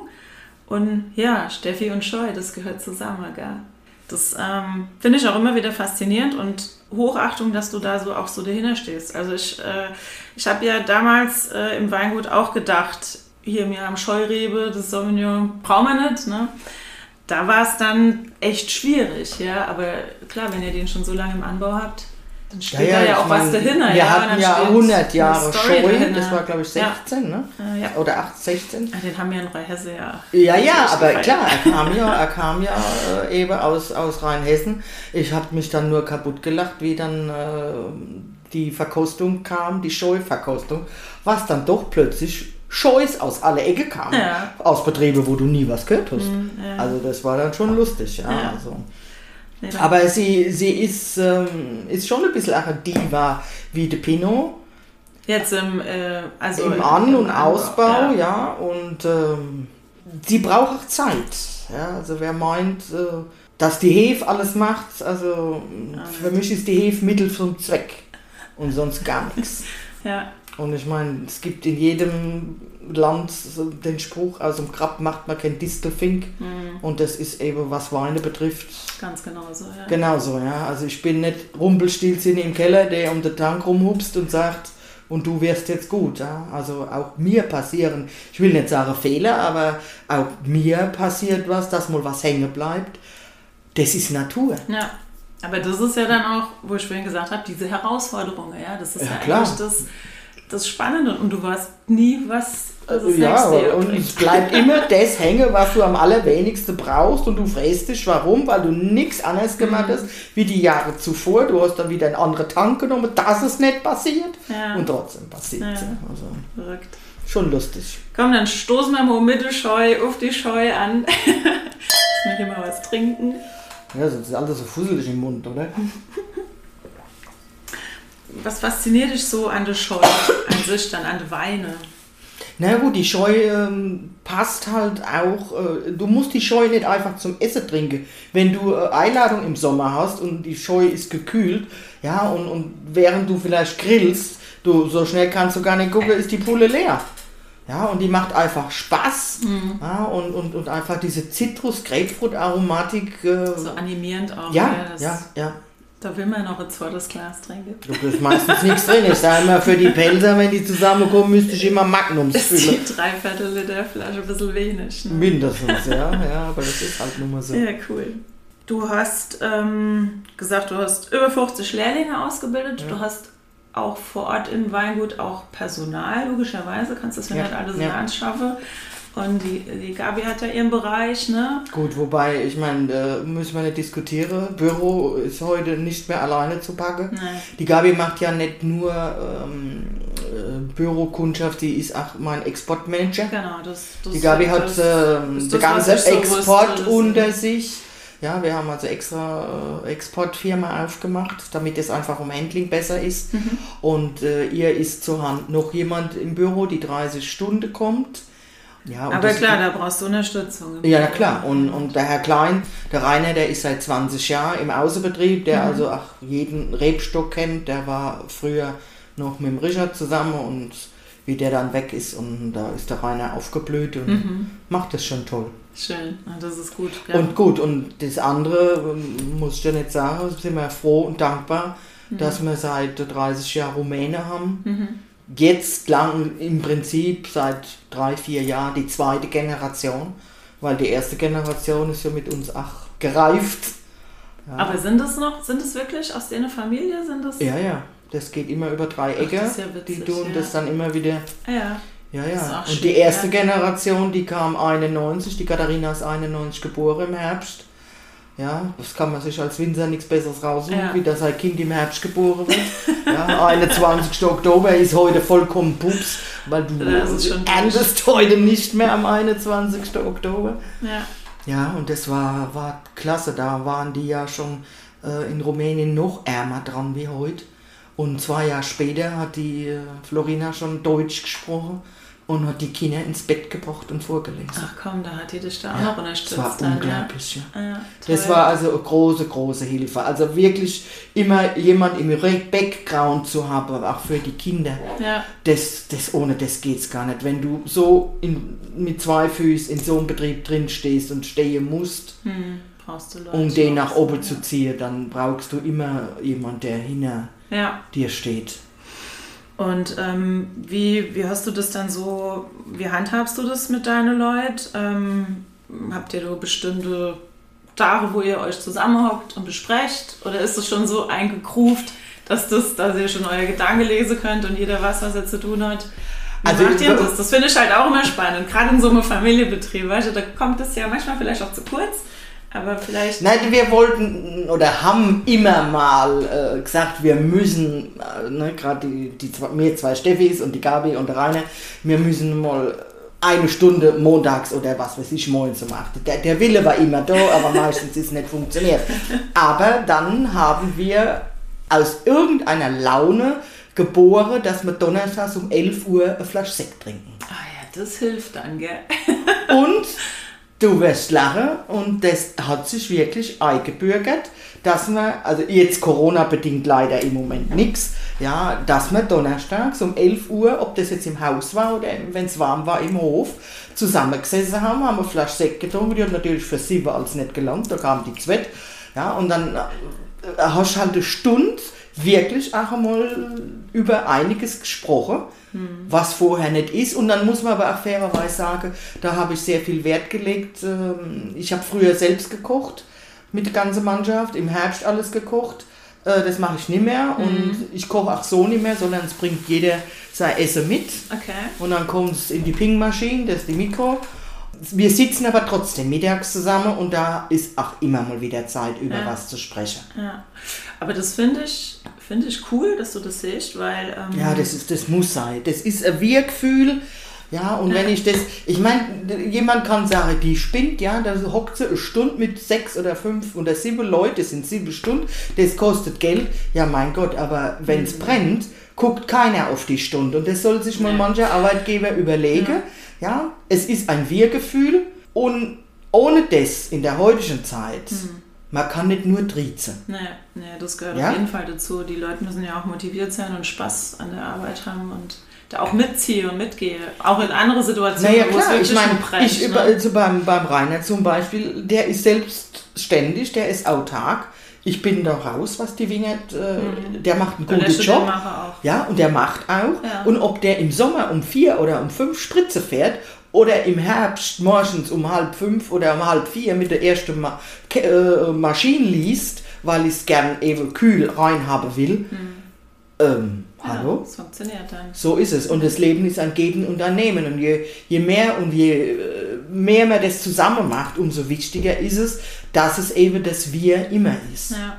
Und ja, Steffi und Scheu, das gehört zusammen, gell? Das ähm, finde ich auch immer wieder faszinierend und Hochachtung, dass du da so auch so dahinter stehst. Also ich, äh, ich habe ja damals äh, im Weingut auch gedacht, hier mir am Scheurebe, das Sauvignon brauchen wir nicht, ne? Da war es dann echt schwierig, ja, aber klar, wenn ihr den schon so lange im Anbau habt, dann steht ja, ja, da ja auch mein, was dahinter. Wir ja, hatten ja hundert Jahre Scheu, das war glaube ich sechzehn, ja. ne? Äh, ja. Oder acht, sechzehn. Ja, den haben wir in Rheinhesse ja. Ja, ja, aber gefeiert. Klar, er kam ja, er kam ja äh, eben aus, aus Rheinhessen. Ich habe mich dann nur kaputt gelacht, wie dann äh, die Verkostung kam, die Scheu-Verkostung, was dann doch plötzlich Scheus aus aller Ecke kamen. Ja. Aus Betrieben, wo du nie was gehört hast. Mhm, ja. Also das war dann schon lustig. Ja, Ja. also. Nee, dann- Aber sie, sie ist, ähm, ist schon ein bisschen eine Diva wie der Pinot. Jetzt im, äh, also Im An- und Anbau, Ausbau, ja. Und ähm, sie braucht auch Zeit. Ja, also wer meint, äh, dass die Hefe alles macht, also Ah, für mich ist die Hefe Mittel zum Zweck und sonst gar nichts. Ja, Und ich meine, es gibt in jedem Land so den Spruch, aus dem Grab macht man kein Distelfink. mhm. Und das ist eben, was Weine betrifft, Ganz genau so, ja. genauso. Ja. Also ich bin nicht Rumpelstilzchen im Keller, der um den Tank rumhupst und sagt, und du wirst jetzt gut. Ja. Also auch mir passieren, ich will nicht sagen Fehler, aber auch mir passiert was, dass mal was hängen bleibt. Das ist Natur. Ja, aber das ist ja dann auch, wo ich vorhin gesagt habe, diese Herausforderungen, ja, das ist Ja, ja, klar. eigentlich das, das Spannende und du weißt nie, was das Ja, nächste Jahr und bringt. es bleibt immer das hängen, was du am allerwenigsten brauchst und du fräst dich, warum? Weil du nichts anderes gemacht hast wie die Jahre zuvor. Du hast dann wieder einen anderen Tank genommen, dass es nicht passiert Ja. und trotzdem passiert es. Ja. Also Verrückt. schon lustig. Komm, dann stoßen wir mal mit der Scheu auf die Scheu an. Ich möchte mal was trinken. Ja, sonst ist alles so fusselig im Mund, oder? Was fasziniert dich so an der Scheu, an sich, dann an den Weine? Na gut, die Scheu ähm, passt halt auch, äh, du musst die Scheu nicht einfach zum Essen trinken. Wenn du äh, Einladung im Sommer hast und die Scheu ist gekühlt, ja, und, und während du vielleicht grillst, du, so schnell kannst du gar nicht gucken, ist die Pulle leer. Ja, und die macht einfach Spaß. Mhm. Ja, und, und, und einfach diese Zitrus-Grapefruit-Aromatik. Äh, So animierend auch. ja, das, ja, ja. Da will man noch ein zweites Glas trinken. Du bist meistens nichts drin. Ich sage immer, für die Pelzer, wenn die zusammenkommen, müsste ich immer Magnums Ist füllen. die Dreiviertel Liter Flasche ein bisschen wenig. Ne? Mindestens, ja, ja, aber das ist halt nun mal so. Ja, cool. Du hast ähm, gesagt, du hast über fünfzig Lehrlinge ausgebildet. Ja. Du hast auch vor Ort im Weingut auch Personal, logischerweise. Kannst das ja, Ja, nicht alles ja. in der Hand schaffen. Und die, die Gabi hat ja ihren Bereich, ne? Gut, wobei, ich meine, äh, müssen wir nicht diskutieren. Büro ist heute nicht mehr alleine zu packen. Nein. Die Gabi macht ja nicht nur ähm, äh, Bürokundschaft, die ist auch mein Exportmanager. Genau, das, das Die Gabi hat das, ähm, ist den das, was ganzen ich so Export wusste, das- unter sich. Ja, wir haben also extra äh, Exportfirma aufgemacht, damit es einfach um Handling besser ist. Mhm. Und äh, ihr ist zur Hand noch jemand im Büro, die dreißig Stunden kommt. Ja, und Aber das- klar, da brauchst du Unterstützung. Ja, na klar. Und, und der Herr Klein, der Rainer, der ist seit zwanzig Jahren im Außenbetrieb, der Mhm. also auch jeden Rebstock kennt. Der war früher noch mit dem Richard zusammen und wie der dann weg ist und da ist der Rainer aufgeblüht und Mhm. macht das schon toll. Schön, ja, das ist gut. Ja. Und gut, und das andere, ähm, muss ich ja nicht sagen, sind wir froh und dankbar, Mhm. dass wir seit dreißig Jahren Rumäne haben. Mhm. Jetzt lang im Prinzip seit drei, vier Jahren die zweite Generation, weil die erste Generation ist ja mit uns auch gereift. Ja, Aber sind das noch, sind es wirklich aus der Familie? Sind das? ja, ja, das geht immer über drei Ach, Ecke. das ist ja witzig, die tun ja. das dann immer wieder. Ja. Ja, Das ist ja. auch Und schön, die erste ja. Generation, die kam einundneunzig, die Katharina ist einundneunzig geboren im Herbst. Ja, das kann man sich als Winzer nichts Besseres raussuchen, Ja. wie dass sein Kind im Herbst geboren wird. Ja, einundzwanzigster Oktober ist heute vollkommen Pups, weil du Das ist schon erntest heute nicht mehr am einundzwanzigsten Oktober. Ja. Ja, und das war, war klasse. Da waren die ja schon äh, in Rumänien noch ärmer dran wie heute. Und zwei Jahre später hat die äh, Florina schon Deutsch gesprochen und hat die Kinder ins Bett gebracht und vorgelesen. Ach komm, da hat die dich da auch Ja, noch unterstützt. das war dann, unglaublich, ja. Ja. Ja, Das toll. war also eine große, große Hilfe. Also wirklich immer jemand im Background zu haben, auch für die Kinder. Ja, Das, das, ohne das geht's gar nicht. Wenn du so in, mit zwei Füßen in so einem Betrieb drin stehst und stehen musst, hm, brauchst du Leute. um den nach oben ja. zu ziehen, dann brauchst du immer jemand, der hinter Ja. dir steht. Und ähm, wie, wie hast du das dann so, wie handhabst du das mit deinen Leuten? Ähm, habt ihr da bestimmte Tage, wo ihr euch zusammenhockt und besprecht? Oder ist es schon so eingekruft, dass, das, dass ihr schon eure Gedanken lesen könnt und jeder weiß, was er zu tun hat? Wie Also macht ihr über- das? Das finde ich halt auch immer spannend. Gerade in so einem Familienbetrieb, weißt du, da kommt es ja manchmal vielleicht auch zu kurz. Aber vielleicht... Nein, wir wollten oder haben immer mal äh, gesagt, wir müssen, äh, ne, gerade die, die zwei, mir zwei Steffis und die Gabi und der Rainer, wir müssen mal eine Stunde montags oder was weiß ich, morgens um acht. Der, der Wille war immer da, aber meistens ist es nicht funktioniert. Aber dann haben wir aus irgendeiner Laune geboren, dass wir donnerstags um elf Uhr eine Flasche Sekt trinken. Ah ja, das hilft dann, gell? Und du wirst lachen und das hat sich wirklich eingebürgert, dass man, also jetzt Corona-bedingt leider im Moment nichts, ja, dass man donnerstags um elf Uhr, ob das jetzt im Haus war oder wenn es warm war im Hof, zusammengesessen haben, haben eine Flasche Sekt getrunken, die hat natürlich für sieben als nicht gelangt, da kam die Zweit, ja, und dann äh, hast du halt eine Stunde wirklich auch einmal über einiges gesprochen, hm. was vorher nicht ist. Und dann muss man aber auch fairerweise sagen, da habe ich sehr viel Wert gelegt. Ich habe früher selbst gekocht, mit der ganzen Mannschaft, im Herbst alles gekocht. Das mache ich nicht mehr und hm. ich koche auch so nicht mehr, sondern es bringt jeder sein Essen mit. Okay. Und dann kommt es in die Ping-Maschine, das ist die Mikro. Wir sitzen aber trotzdem mittags zusammen und da ist auch immer mal wieder Zeit, über ja. was zu sprechen. Ja. Aber das finde ich, find ich cool, dass du das siehst, weil... Ähm ja, das, ist, das muss sein. Das ist ein Wir-Gefühl. Ja, und ja. wenn ich das... Ich meine, jemand kann sagen, die spinnt, ja, da hockt sie eine Stunde mit sechs oder fünf oder sieben Leute, das sind sieben Stunden, das kostet Geld. Ja, mein Gott, aber wenn es mhm. brennt, guckt keiner auf die Stunde. Und das soll sich mal ja. mancher Arbeitgeber überlegen. Ja. Ja, es ist ein Wir-Gefühl und ohne das in der heutigen Zeit, hm. man kann nicht nur triezen. Nee, nee, das gehört ja? auf jeden Fall dazu. Die Leute müssen ja auch motiviert sein und Spaß an der Arbeit haben und da auch mitziehen und mitgehen. Auch in andere Situationen, naja, wo klar, es wirklich ich meine, brennt. Ich über, also beim, beim Rainer zum Beispiel, der ist selbstständig, der ist autark. Ich bin da raus, was die Wingert, äh, mhm. der macht einen guten Job. Auch. Ja, und der macht auch. Ja. Und ob der im Sommer um vier oder um fünf Spritze fährt oder im Herbst morgens um halb fünf oder um halb vier mit der ersten Ma- äh, Maschine liest, weil ich es gern eben kühl rein haben will. Mhm. Ähm, ja, hallo? Das funktioniert dann. So ist es. Und das Leben ist ein Geben und ein Nehmen. Und je, je mehr und je mehr man das zusammen macht, umso wichtiger ist es, dass es eben das Wir immer ist. Ja.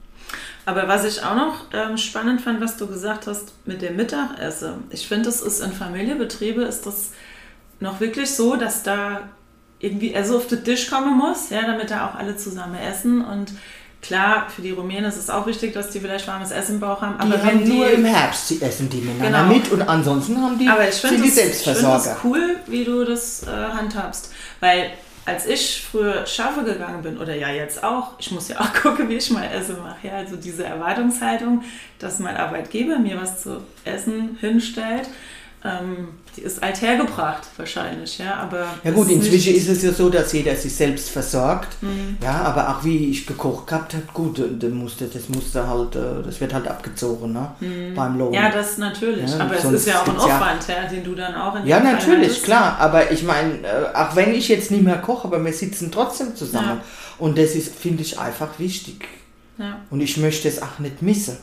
Aber was ich auch noch ähm, spannend fand, was du gesagt hast mit dem Mittagessen. Ich finde, es ist in Familienbetrieben ist das noch wirklich so, dass da irgendwie Essen auf den Tisch kommen muss, ja, damit da auch alle zusammen essen. Und klar, für die Rumänen ist es auch wichtig, dass die vielleicht warmes Essen im Bauch haben. Aber die wenn haben die, nur im Herbst sie essen die miteinander genau. mit und ansonsten haben die, aber ich sind die das, Selbstversorger. Ich finde es cool, wie du das äh, handhabst. Weil als ich früher Schaffe gegangen bin, oder ja jetzt auch, ich muss ja auch gucken, wie ich mal Essen mache. Ja, also diese Erwartungshaltung, dass mein Arbeitgeber mir was zu essen hinstellt, ähm, die ist althergebracht wahrscheinlich. Ja, aber ja gut, ist inzwischen ist es ja so, dass jeder sich selbst versorgt. Mhm. Ja, aber auch wie ich gekocht gehabt habe, gut, das musste, das musste halt, das wird halt abgezogen, ne? Mhm. Beim Lohn. Ja, das natürlich. Ja, aber es ist ja auch ein Aufwand, ja, den du dann auch in ja, Fall natürlich, hattest. klar. Aber ich meine, auch wenn ich jetzt nicht mehr koche, aber wir sitzen trotzdem zusammen. Ja. Und das ist, finde ich, einfach wichtig. Ja. Und ich möchte es auch nicht missen.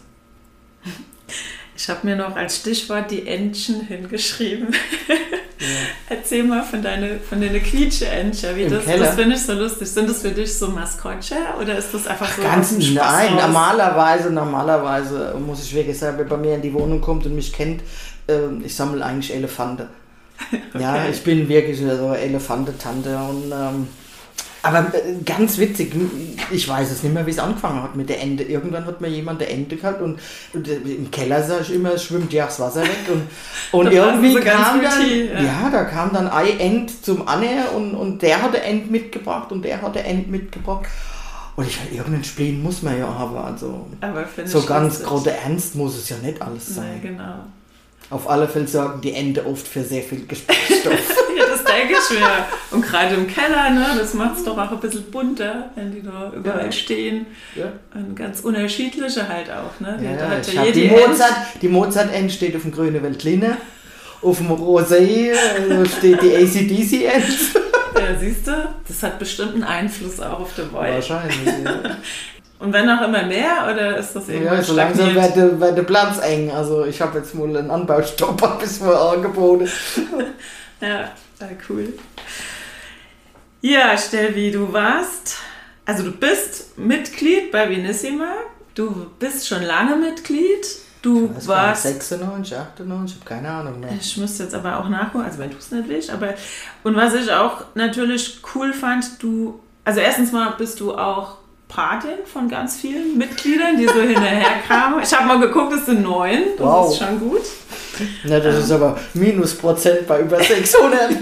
Ich habe mir noch als Stichwort die Entchen hingeschrieben. Ja. Erzähl mal von deinen von deine Quietsche-Entchen. Wie das, das finde ich so lustig. Sind das für dich so Maskottchen oder ist das einfach so ganz ein Spaß Nein, raus? normalerweise, normalerweise muss ich wirklich sagen, wer bei mir in die Wohnung kommt und mich kennt, äh, ich sammle eigentlich Elefante. Okay. Ja, ich bin wirklich so eine Elefante-Tante und ähm, aber ganz witzig, ich weiß es nicht mehr, wie es angefangen hat mit der Ente. Irgendwann hat mir jemand eine Ente gehabt und, und im Keller sage ich immer, es schwimmt ja das Wasser weg. Und, und irgendwie kam dann, ja. ja, da kam dann ein Ent zum Anne und, und der hat eine Ent mitgebracht und der hat eine Ent mitgebracht. Und ich meine, irgendeinen Spleen muss man ja haben. Also aber so ganz große Ernst muss es ja nicht alles sein. Nee, genau. Auf alle Fälle sorgen die Ente oft für sehr viel Gesprächsstoff. Ja, das denke ich mir. Und gerade im Keller, ne, das macht es doch auch ein bisschen bunter, wenn die da überall ja. stehen. Ja. Und ganz unterschiedliche halt auch. Ne? Die, ja, da hat ich ja die, die Mozart, die Mozart-Ent steht auf dem grünen Veltliner. Auf dem Rosé steht die A C D C-Ent. Ja, siehst du, das hat bestimmt einen Einfluss auch auf den Wein. Wahrscheinlich, ja. Und wenn auch immer mehr, oder ist das irgendwann ja, so langsam wird der, wird der Platz eng. Also ich habe jetzt mal einen Anbaustopp bis vor angeboten. Ja, cool. Ja, Stelvi, du warst Also du bist Mitglied bei Vinissima, du bist schon lange Mitglied, du das warst... sechsundneunzig, achtundneunzig, ich habe keine Ahnung mehr. Ich müsste jetzt aber auch nachgucken, also wenn du es nicht willst, aber... Und was ich auch natürlich cool fand, du... Also erstens mal bist du auch Patin von ganz vielen Mitgliedern, die so hinterher kamen. Ich habe mal geguckt, es sind neun, das wow. ist schon gut. Na, das ähm. ist aber Minusprozent bei über sechshundert.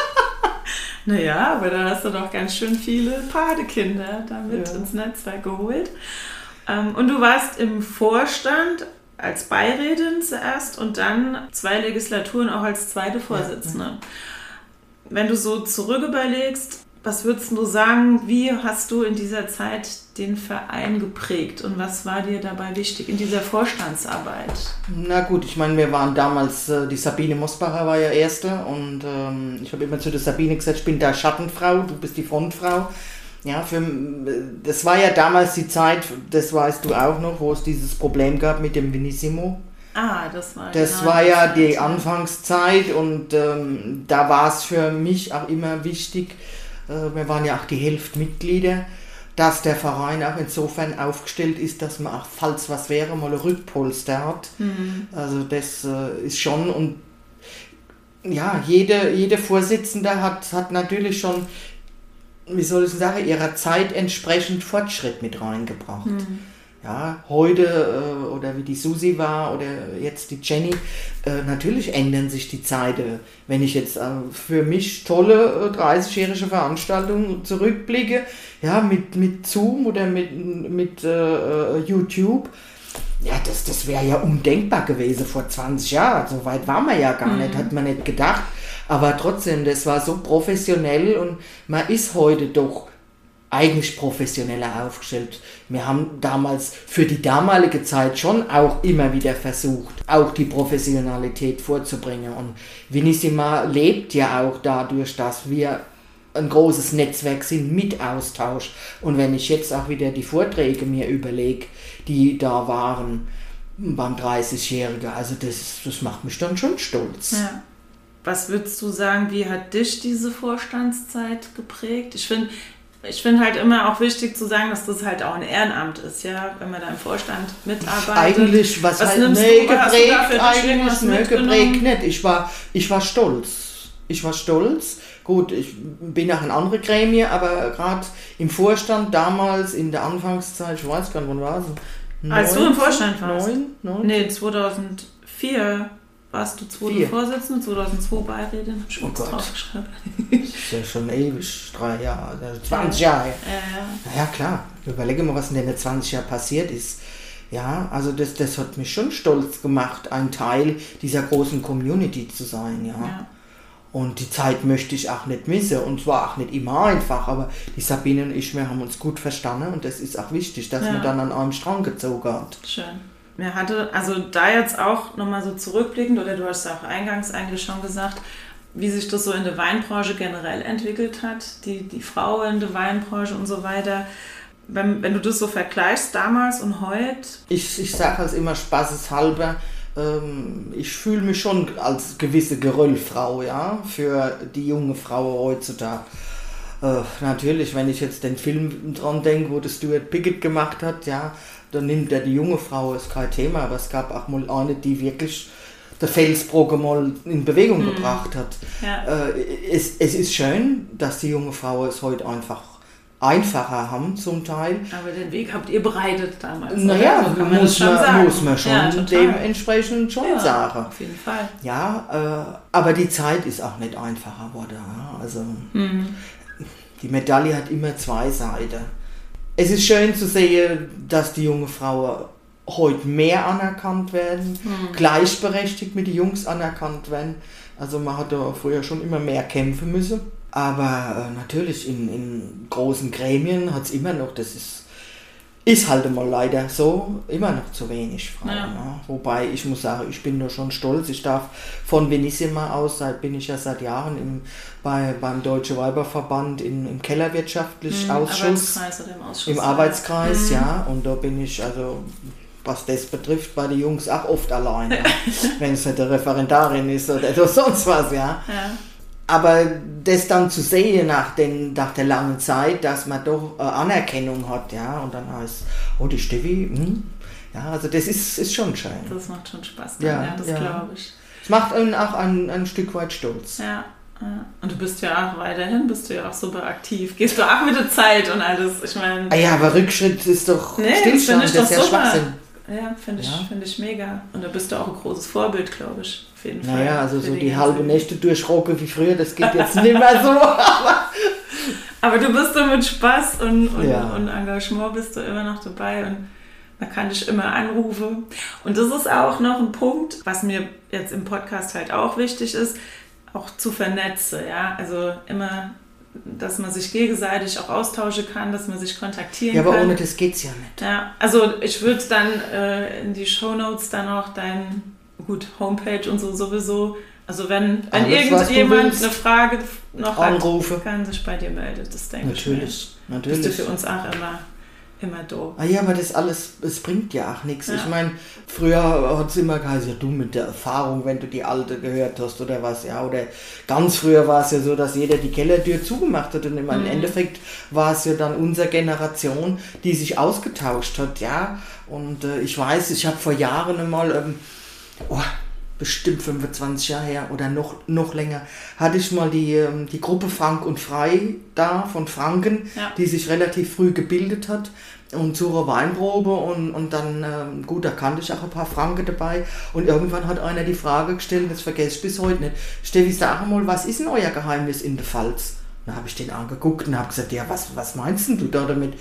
Naja, aber da hast du doch ganz schön viele Patekinder damit ja. ins Netzwerk geholt. Und du warst im Vorstand als Beirätin zuerst und dann zwei Legislaturen auch als zweite Vorsitzende. Ja. Wenn du so zurück überlegst, was würdest du sagen, wie hast du in dieser Zeit den Verein geprägt und was war dir dabei wichtig in dieser Vorstandsarbeit? Na gut, ich meine, wir waren damals, äh, die Sabine Mosbacher war ja Erste und ähm, ich habe immer zu der Sabine gesagt, ich bin da Schattenfrau, du bist die Frontfrau. Ja, für, das war ja damals die Zeit, das weißt du auch noch, wo es dieses Problem gab mit dem Vinissimo. Ah, das war Das genau war ja das die Zeit. Anfangszeit und ähm, da war es für mich auch immer wichtig, äh, wir waren ja auch die Hälfte Mitglieder, dass der Verein auch insofern aufgestellt ist, dass man auch, falls was wäre, mal ein Rückpolster hat. Mhm. Also das äh, ist schon und ja, jede, jede Vorsitzende hat, hat natürlich schon, wie soll ich sagen, ihrer Zeit entsprechend Fortschritt mit reingebracht. Mhm. Ja, heute, äh, oder wie die Susi war, oder jetzt die Jenny, äh, natürlich ändern sich die Zeiten. Wenn ich jetzt äh, für mich tolle äh, dreißigjährige Veranstaltungen zurückblicke, ja, mit, mit Zoom oder mit, mit äh, YouTube, ja, das, das wäre ja undenkbar gewesen vor zwanzig Jahren. So weit war man ja gar mhm. nicht, hat man nicht gedacht. Aber trotzdem, das war so professionell und man ist heute doch eigentlich professioneller aufgestellt. Wir haben damals für die damalige Zeit schon auch immer wieder versucht, auch die Professionalität vorzubringen. Und Vinissima lebt ja auch dadurch, dass wir ein großes Netzwerk sind mit Austausch. Und wenn ich jetzt auch wieder die Vorträge mir überlege, die da waren beim dreißigjährigen, also das, das macht mich dann schon stolz. Ja. Was würdest du sagen, wie hat dich diese Vorstandszeit geprägt? Ich finde Ich finde halt immer auch wichtig zu sagen, dass das halt auch ein Ehrenamt ist, ja, wenn man da im Vorstand mitarbeitet. Eigentlich, was, was halt, nee, geprägt, eigentlich, nee, geprägt nicht. Ich war, ich war stolz. Ich war stolz. Gut, ich bin auch in andere Gremien, aber gerade im Vorstand damals, in der Anfangszeit, ich weiß gar nicht, wann war es? Als du im Vorstand warst? neun, neun? Nee, zweitausendvier warst du zweite Vorsitzende, zweitausendzwei Beirätin, hab ich oh uns draufgeschrieben. Das ist ja schon ewig, drei Jahre, zwanzig Jahre. Ja, ja. ja klar, überlege mal, was in den zwanzig Jahren passiert ist. Ja, also das, das hat mich schon stolz gemacht, ein Teil dieser großen Community zu sein, ja. ja. Und die Zeit möchte ich auch nicht missen und zwar auch nicht immer einfach, aber die Sabine und ich, wir haben uns gut verstanden und das ist auch wichtig, dass ja. man dann an einem Strang gezogen hat. Schön. Mir hatte, also da jetzt auch nochmal so zurückblickend, oder du hast auch eingangs eigentlich schon gesagt, wie sich das so in der Weinbranche generell entwickelt hat, die, die Frau in der Weinbranche und so weiter. Wenn, wenn du das so vergleichst, damals und heute? Ich, ich sage es immer spaßeshalber, ähm, ich fühle mich schon als gewisse Geröllfrau, ja, für die junge Frau heutzutage. Äh, natürlich, wenn ich jetzt den Film dran denke, wo das Stuart Pickett gemacht hat, ja, dann nimmt er die junge Frau, ist kein Thema, aber es gab auch mal eine, die wirklich der Felsbrocken mal in Bewegung mm. gebracht hat. Ja. Äh, es, es ist schön, dass die junge Frau es heute einfach einfacher haben zum Teil. Aber den Weg habt ihr bereitet damals. Naja, so muss, man, man muss man schon ja, dementsprechend schon ja, sagen. Auf jeden Fall. Ja, äh, aber die Zeit ist auch nicht einfacher geworden. Also mm. die Medaille hat immer zwei Seiten. Es ist schön zu sehen, dass die jungen Frauen heute mehr anerkannt werden, mhm. gleichberechtigt mit den Jungs anerkannt werden. Also man hat da früher schon immer mehr kämpfen müssen. Aber äh, natürlich in, in großen Gremien hat es immer noch, das ist, ist halt mal leider so, immer noch zu wenig Frauen. Ja. Ja. Wobei ich muss sagen, ich bin da schon stolz. Ich darf von Vinissima aus, seit bin ich ja seit Jahren im, bei, beim Deutschen Weiberverband in, im Kellerwirtschaftlichen mhm, Ausschuss. Arbeitskreis oder im Ausschuss. Im Arbeitskreis, mhm. ja. Und da bin ich, also was das betrifft, bei den Jungs auch oft alleine. Ja. Wenn es nicht eine Referendarin ist oder sonst was, ja. ja. aber das dann zu sehen nach, den, nach der langen Zeit, dass man doch äh, Anerkennung hat, ja, und dann heißt, oh, die Steffi, hm, ja, also das ist, ist schon schön. Das macht schon Spaß, dann, ja, ja, das ja. glaube ich. Es macht einen auch ein, ein Stück weit stolz. Ja, ja, und du bist ja auch weiterhin, bist du ja auch super aktiv. Gehst du auch mit der Zeit und alles, ich meine... Ah ja, aber Rückschritt ist doch nee, Stillstand, das, das ist ja super. Schwachsinn. Ja, finde ich, ja. find ich mega. Und da bist du auch ein großes Vorbild, glaube ich, auf jeden Fall. Naja, also so die, die halbe Nächte durchrocken wie früher, das geht jetzt nicht mehr so. Aber du bist da mit Spaß und, und, ja. und Engagement bist du immer noch dabei und man kann dich immer anrufen. Und das ist auch noch ein Punkt, was mir jetzt im Podcast halt auch wichtig ist, auch zu vernetzen, ja, also immer, dass man sich gegenseitig auch austauschen kann, dass man sich kontaktieren kann. Ja, aber kann. Ohne das geht's ja nicht. Ja, also ich würde dann äh, in die Shownotes dann auch dein, gut, Homepage und so sowieso, also wenn, wenn Alles, irgendjemand eine Frage noch anrufe. hat, kann sich bei dir melden, das denke natürlich, ich mir. Natürlich, Bist du für uns auch immer immer da. Ah ja, aber das alles, es bringt ja auch nichts. Ja. Ich meine, früher hat es immer geheißen, ja du mit der Erfahrung, wenn du die alte gehört hast oder was, ja, oder ganz früher war es ja so, dass jeder die Kellertür zugemacht hat und im mhm. Endeffekt war es ja dann unsere Generation, die sich ausgetauscht hat, ja, und äh, ich weiß, ich habe vor Jahren einmal, ähm, oh, bestimmt fünfundzwanzig Jahre her oder noch, noch länger, hatte ich mal die, die Gruppe Frank und Frei da von Franken, ja. die sich relativ früh gebildet hat und zu einer Weinprobe und, und dann, ähm, gut, da kannte ich auch ein paar Franken dabei und irgendwann hat einer die Frage gestellt, das vergesse ich bis heute nicht, Steffi, sag mal, was ist denn euer Geheimnis in der Pfalz? Da habe ich den angeguckt und habe gesagt, ja, was, was meinst du da damit?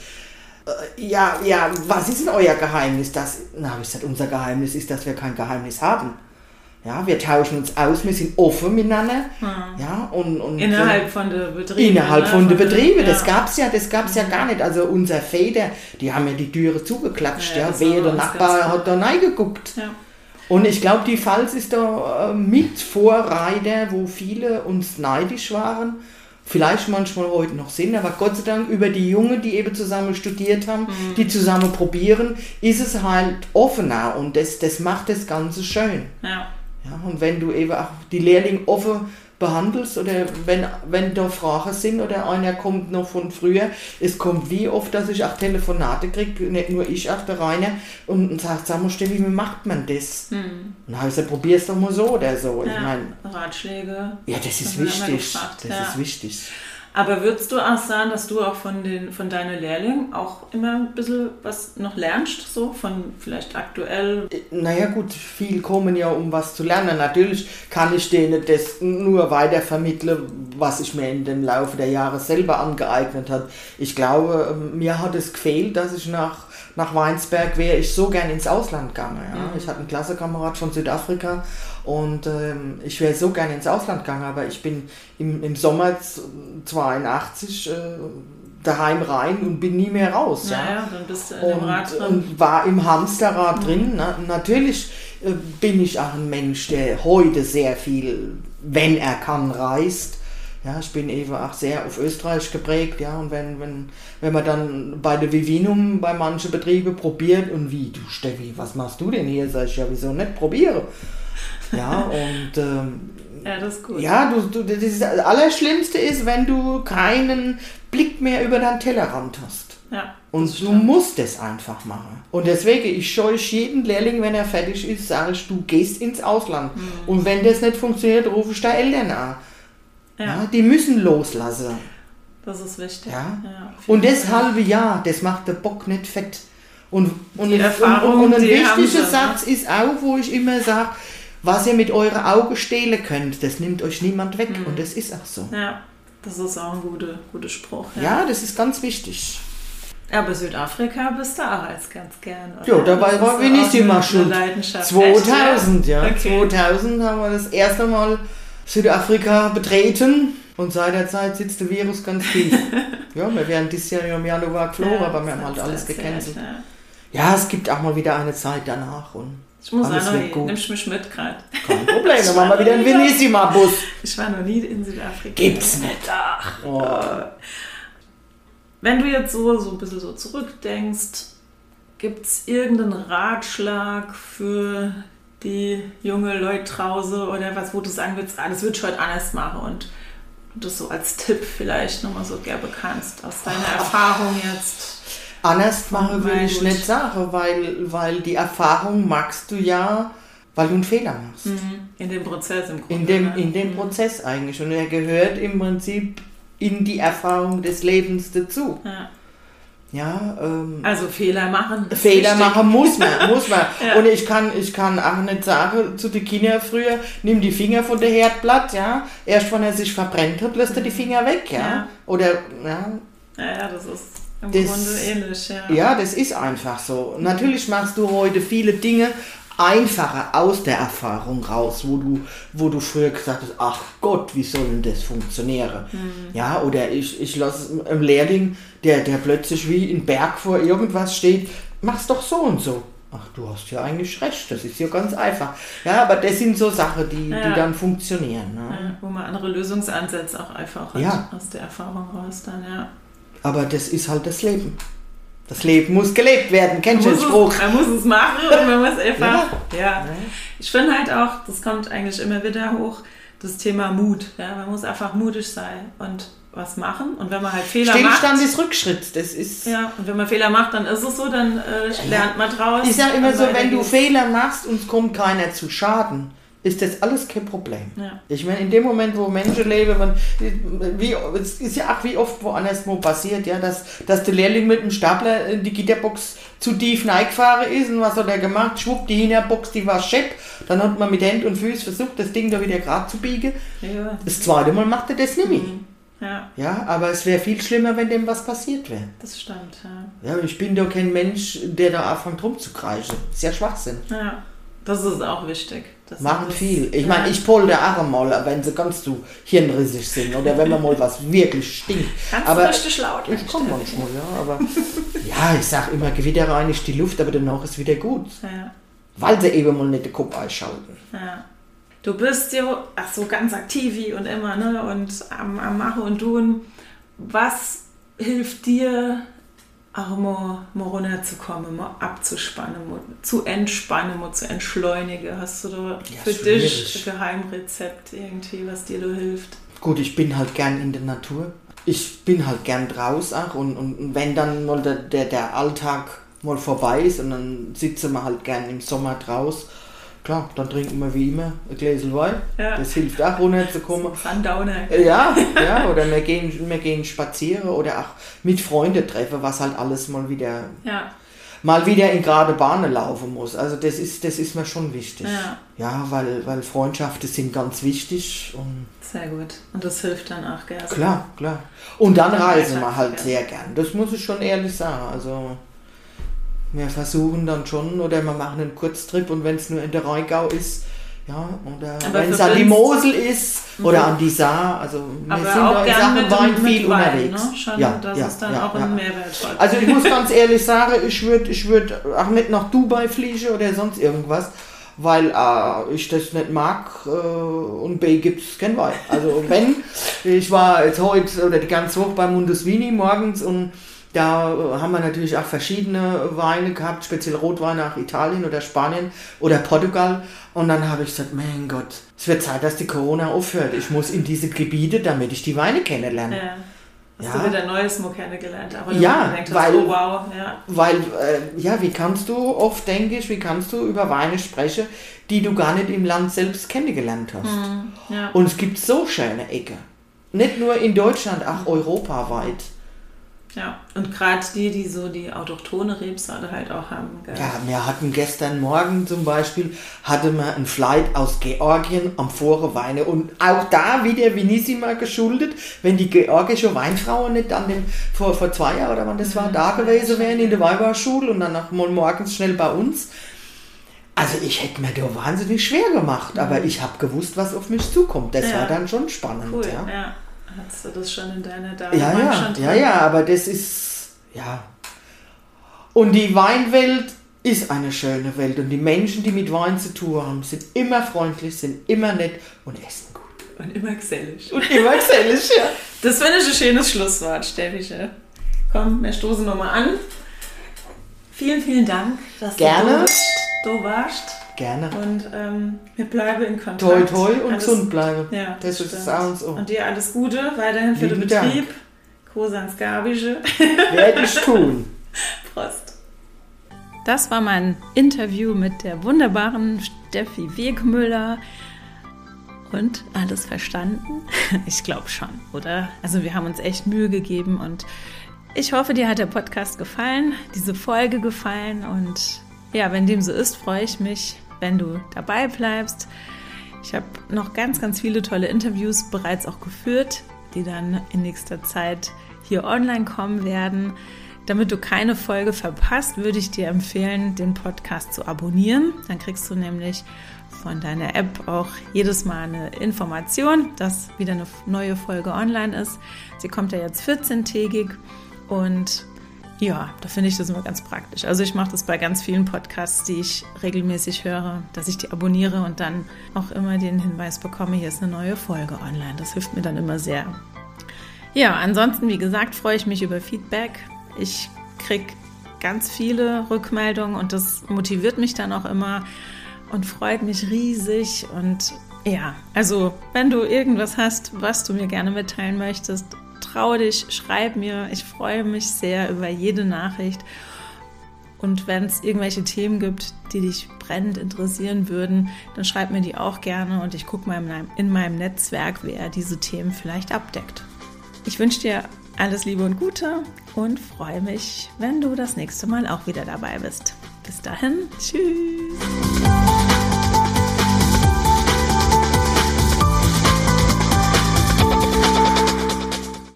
Äh, ja, ja, was ist denn euer Geheimnis? Das, na, habe ich gesagt, unser Geheimnis ist, dass wir kein Geheimnis haben. Ja, wir tauschen uns aus, wir sind offen miteinander. Hm. Ja, und, und, innerhalb von der Betriebe. Innerhalb ne? von der Betriebe, ja. das gab es ja, das gab's mhm. ja gar nicht. Also unser Väter, die haben ja die Türe zugeklatscht, ja, ja. Wehe, der Nachbar hat da reingeguckt. Ja. Und ich glaube, die Pfalz ist da äh, mit Vorreiter, wo viele uns neidisch waren. Vielleicht manchmal heute noch sind, aber Gott sei Dank über die Jungen, die eben zusammen studiert haben, mhm. die zusammen probieren, ist es halt offener und das, das macht das Ganze schön. Ja. Ja, und wenn du eben auch die Lehrlinge offen behandelst oder wenn, wenn da Fragen sind oder einer kommt noch von früher, es kommt wie oft, dass ich auch Telefonate kriege, nicht nur ich, auch der Rainer, und, und sagt, sag mal Steffi, wie macht man das? Hm. Und dann habe ich gesagt, probier's doch mal so oder so. Ja, ich mein, Ratschläge. Ja, das ist wichtig. Das ja. ist wichtig. Aber würdest du auch sagen, dass du auch von, den, von deinen Lehrlingen auch immer ein bisschen was noch lernst, so von vielleicht aktuell? Naja gut, viel kommen ja, um was zu lernen. Natürlich kann ich denen das nur weitervermitteln, was ich mir in dem Laufe der Jahre selber angeeignet habe. Ich glaube, mir hat es gefehlt, dass ich nach, nach Weinsberg wäre ich so gern ins Ausland gegangen. Ja. Mhm. Ich hatte einen Klassenkamerad von Südafrika und ähm, ich wäre so gerne ins Ausland gegangen, aber ich bin im, im Sommer zweiundachtzig äh, daheim rein und bin nie mehr raus. Naja, ja. dann bist du in dem und, Rad drin. Und war im Hamsterrad mhm. drin. Na, natürlich äh, bin ich auch ein Mensch, der heute sehr viel, wenn er kann, reist. Ja, ich bin eben auch sehr auf Österreich geprägt, ja, und wenn, wenn, wenn man dann bei der Vivinum bei manchen Betrieben probiert und wie, du Steffi, was machst du denn hier? Sag ich, ja, wieso nicht probiere? Ja, und ähm, ja, das ist gut. Ja, du, du, das, das Allerschlimmste ist, wenn du keinen Blick mehr über deinen Tellerrand hast. Ja, und du musst es einfach machen. Und deswegen, ich scheue jeden Lehrling, wenn er fertig ist, sage ich, du gehst ins Ausland. Mhm. Und wenn das nicht funktioniert, rufe ich da Eltern an. Ja. Ja, die müssen loslassen. Das ist wichtig. Ja. Ja, und das halbe Jahr, das macht der Bock nicht fett. Und, und, die Erfahrung, und, und ein die wichtiger sie, Satz ne? ist auch, wo ich immer sage, was ihr mit euren Augen stehlen könnt, das nimmt euch niemand weg. Mhm. Und das ist auch so. Ja, das ist auch ein guter, guter Spruch. Ja. ja, das ist ganz wichtig. Aber Südafrika bist du auch als ganz gern, oder? Ja, dabei war Vinissima schon. zweitausend, ja. Okay. zweitausend haben wir das erste Mal Südafrika betreten und seit der Zeit sitzt der Virus ganz tief. Ja, wir wären dieses Jahr im Januar geflogen, ja, aber wir haben halt alles gecancelt. Ja. ja, es gibt auch mal wieder eine Zeit danach und ich muss auch noch hin, nimmst mich mit gerade. Kein Problem, dann machen wir wieder einen Vinissima-Bus. Ich war noch nie in Südafrika. Gibt's nicht. Ach, oh. Wenn du jetzt so, so ein bisschen so zurückdenkst, gibt es irgendeinen Ratschlag für die junge Leute draußen oder was, wo du sagen würdest, ah, das würde ich heute anders machen und du so als Tipp vielleicht nochmal so geben kannst, aus deiner Ach. Erfahrung jetzt. Anders machen würde ich nicht sagen, weil, weil die Erfahrung magst du ja, weil du einen Fehler machst. In dem Prozess im Grunde. In dem, in dem Prozess eigentlich. Und er gehört im Prinzip in die Erfahrung des Lebens dazu. Ja. Ja, ähm, also Fehler machen. Fehler wichtig. machen muss man, muss man. Ja. Und ich kann, ich kann auch nicht sagen zu den Kindern früher, nimm die Finger von der Herdplatte, ja. Erst wenn er sich verbrennt hat, lässt er die Finger weg, ja. ja. Oder, ja. Ja, ja, das ist im das, Grunde ähnlich, ja. Ja, das ist einfach so. Natürlich machst du heute viele Dinge einfacher aus der Erfahrung raus, wo du, wo du früher gesagt hast, ach Gott, wie soll denn das funktionieren? Mhm. Ja, oder ich, ich lasse einen Lehrling, der, der plötzlich wie ein Berg vor irgendwas steht, mach's doch so und so. Ach, du hast ja eigentlich recht, das ist ja ganz einfach. Ja, aber das sind so Sachen, die, ja. die dann funktionieren. Ne? Ja, wo man andere Lösungsansätze auch einfach hat, ja. aus der Erfahrung raus dann, ja. Aber das ist halt das Leben. Das Leben muss gelebt werden, kennst du den Spruch? Man muss es machen und man muss einfach, ja. ja. Ich finde halt auch, das kommt eigentlich immer wieder hoch, das Thema Mut. Ja? Man muss einfach mutig sein und was machen. Und wenn man halt Fehler Stillstand macht... Stillstand ist Rückschritt, das ist... Ja, und wenn man Fehler macht, dann ist es so, dann äh, lernt man draus. Ich sage immer so, wenn du Fehler machst und es kommt keiner zu Schaden, ist das alles kein Problem. Ja. Ich meine, in dem Moment, wo Menschen leben, man, wie, es ist ja auch wie oft woanders wo passiert, ja, dass, dass der Lehrling mit dem Stapler in die Gitterbox zu tief reingefahren ist und was hat er gemacht? Schwupp, die Hinterbox, die war schepp. Dann hat man mit Händen und Füßen versucht, das Ding da wieder gerade zu biegen. Ja. Das zweite Mal macht er das nicht mehr. Mhm. Ja. Ja, aber es wäre viel schlimmer, wenn dem was passiert wäre. Das stimmt, ja. Ja, ich bin doch kein Mensch, der da anfängt rumzukreischen. Das ist ja Schwachsinn. Ja, das ist auch wichtig. Das Machen das, viel. Ich ja. meine, ich polter auch mal, wenn sie ganz zu hirnrissig sind oder wenn man mal was wirklich stinkt. Ganz aber richtig laut. Ich komme manchmal, ja, aber ja, ich sag immer, Gewitter reinigt die Luft, aber danach ist wieder gut. Ja. Weil sie eben mal nicht den Kopf einschalten. Ja. Du bist ja ach so ganz aktiv und immer, ne? Und am, am Machen und Tun. Was hilft dir, auch mal, mal runterzukommen, mal abzuspannen, mal zu entspannen, mal zu entschleunigen? Hast du da ja, für dich ein Geheimrezept irgendwie, was dir da hilft? Gut, ich bin halt gern in der Natur. Ich bin halt gern draußen auch und, und wenn dann mal der, der, der Alltag mal vorbei ist und dann sitzen wir halt gern im Sommer draußen. Klar, dann trinken wir wie immer ein Gläschen Wein. Ja. Das hilft auch, runterzukommen. Sundowner. Ja, ja, oder wir gehen, wir gehen spazieren oder auch mit Freunden treffen, was halt alles mal wieder, ja. mal wieder in gerade Bahnen laufen muss. Also das ist, das ist mir schon wichtig. Ja, ja weil, weil Freundschaften sind ganz wichtig. Und sehr gut. Und das hilft dann auch gerne. Klar, klar. Und dann reisen wir halt gern. sehr gern. Das muss ich schon ehrlich sagen. Also wir versuchen dann schon, oder wir machen einen Kurztrip und wenn es nur in der Rheingau ist, ja, oder wenn es an die Mosel ist oder mhm. an die Saar, also wir aber sind da in Sachen Wein viel Wein, unterwegs. Ne? Schon, ja, das ja, ist dann ja, auch ja. ein Mehrwert. Also ich muss ganz ehrlich sagen, ich würde ich würd auch nicht nach Dubai fliegen oder sonst irgendwas, weil A, ich das nicht mag äh, und B, gibt es kein Wein. Also wenn, ich war jetzt heute oder die ganze Woche bei Mundusvini morgens und da haben wir natürlich auch verschiedene Weine gehabt, speziell Rotweine nach Italien oder Spanien oder Portugal. Und dann habe ich gesagt, mein Gott, es wird Zeit, dass die Corona aufhört. Ich muss in diese Gebiete, damit ich die Weine kennenlerne. Ja. Hast ja. du wieder Neues mal kennengelernt. Aber ja, gedacht, weil, oh, wow. ja, weil äh, ja, wie kannst du, oft denke ich, wie kannst du über Weine sprechen, die du gar nicht im Land selbst kennengelernt hast. Mhm. Ja. Und es gibt so schöne Ecken. Nicht nur in Deutschland, auch europaweit. Ja, und gerade die, die so die autochthone Rebsorte halt auch haben. Gell? Ja, wir hatten gestern Morgen zum Beispiel, hatten wir einen Flight aus Georgien am Amphore Weine und auch da wieder Vinissima geschuldet, wenn die georgische Weinfrauen nicht an dem, vor, vor zwei Jahren oder wann das war, da gewesen wären in der Weinbauschule und dann noch mal morgens schnell bei uns. Also ich hätte mir da wahnsinnig schwer gemacht, aber ich habe gewusst, was auf mich zukommt. Das ja. war dann schon spannend. Cool, ja. ja. Hast du das schon in deiner Datenbank ja, ja, schon drin? Ja, ja, aber das ist, ja. Und die Weinwelt ist eine schöne Welt und die Menschen, die mit Wein zu tun haben, sind immer freundlich, sind immer nett und essen gut. Und immer gesellig. Und immer gesellig, ja. Das finde ich ein schönes Schlusswort, Steffi. Komm, wir stoßen nochmal an. Vielen, vielen Dank, dass Gerne. du da warst. Gerne. Und ähm, wir bleiben in Kontakt. Toi, toi und alles, gesund bleiben. Ja, das, das ist auch so. Und dir alles Gute weiterhin für Lieben den Betrieb. Dank. Gruß ans Gabische. Werde ich tun. Prost. Das war mein Interview mit der wunderbaren Steffi Wegmüller. Und alles verstanden? Ich glaube schon, oder? Also wir haben uns echt Mühe gegeben und ich hoffe, dir hat der Podcast gefallen, diese Folge gefallen. Und ja, wenn dem so ist, freue ich mich, wenn du dabei bleibst. Ich habe noch ganz, ganz viele tolle Interviews bereits auch geführt, die dann in nächster Zeit hier online kommen werden. Damit du keine Folge verpasst, würde ich dir empfehlen, den Podcast zu abonnieren. Dann kriegst du nämlich von deiner App auch jedes Mal eine Information, dass wieder eine neue Folge online ist. Sie kommt ja jetzt vierzehntägig und ja, da finde ich das immer ganz praktisch. Also ich mache das bei ganz vielen Podcasts, die ich regelmäßig höre, dass ich die abonniere und dann auch immer den Hinweis bekomme, hier ist eine neue Folge online. Das hilft mir dann immer sehr. Ja, ansonsten, wie gesagt, freue ich mich über Feedback. Ich kriege ganz viele Rückmeldungen und das motiviert mich dann auch immer und freut mich riesig. Und ja, also wenn du irgendwas hast, was du mir gerne mitteilen möchtest, trau dich, schreib mir. Ich freue mich sehr über jede Nachricht. Und wenn es irgendwelche Themen gibt, die dich brennend interessieren würden, dann schreib mir die auch gerne und ich gucke mal in meinem, in meinem Netzwerk, wer diese Themen vielleicht abdeckt. Ich wünsche dir alles Liebe und Gute und freue mich, wenn du das nächste Mal auch wieder dabei bist. Bis dahin, tschüss!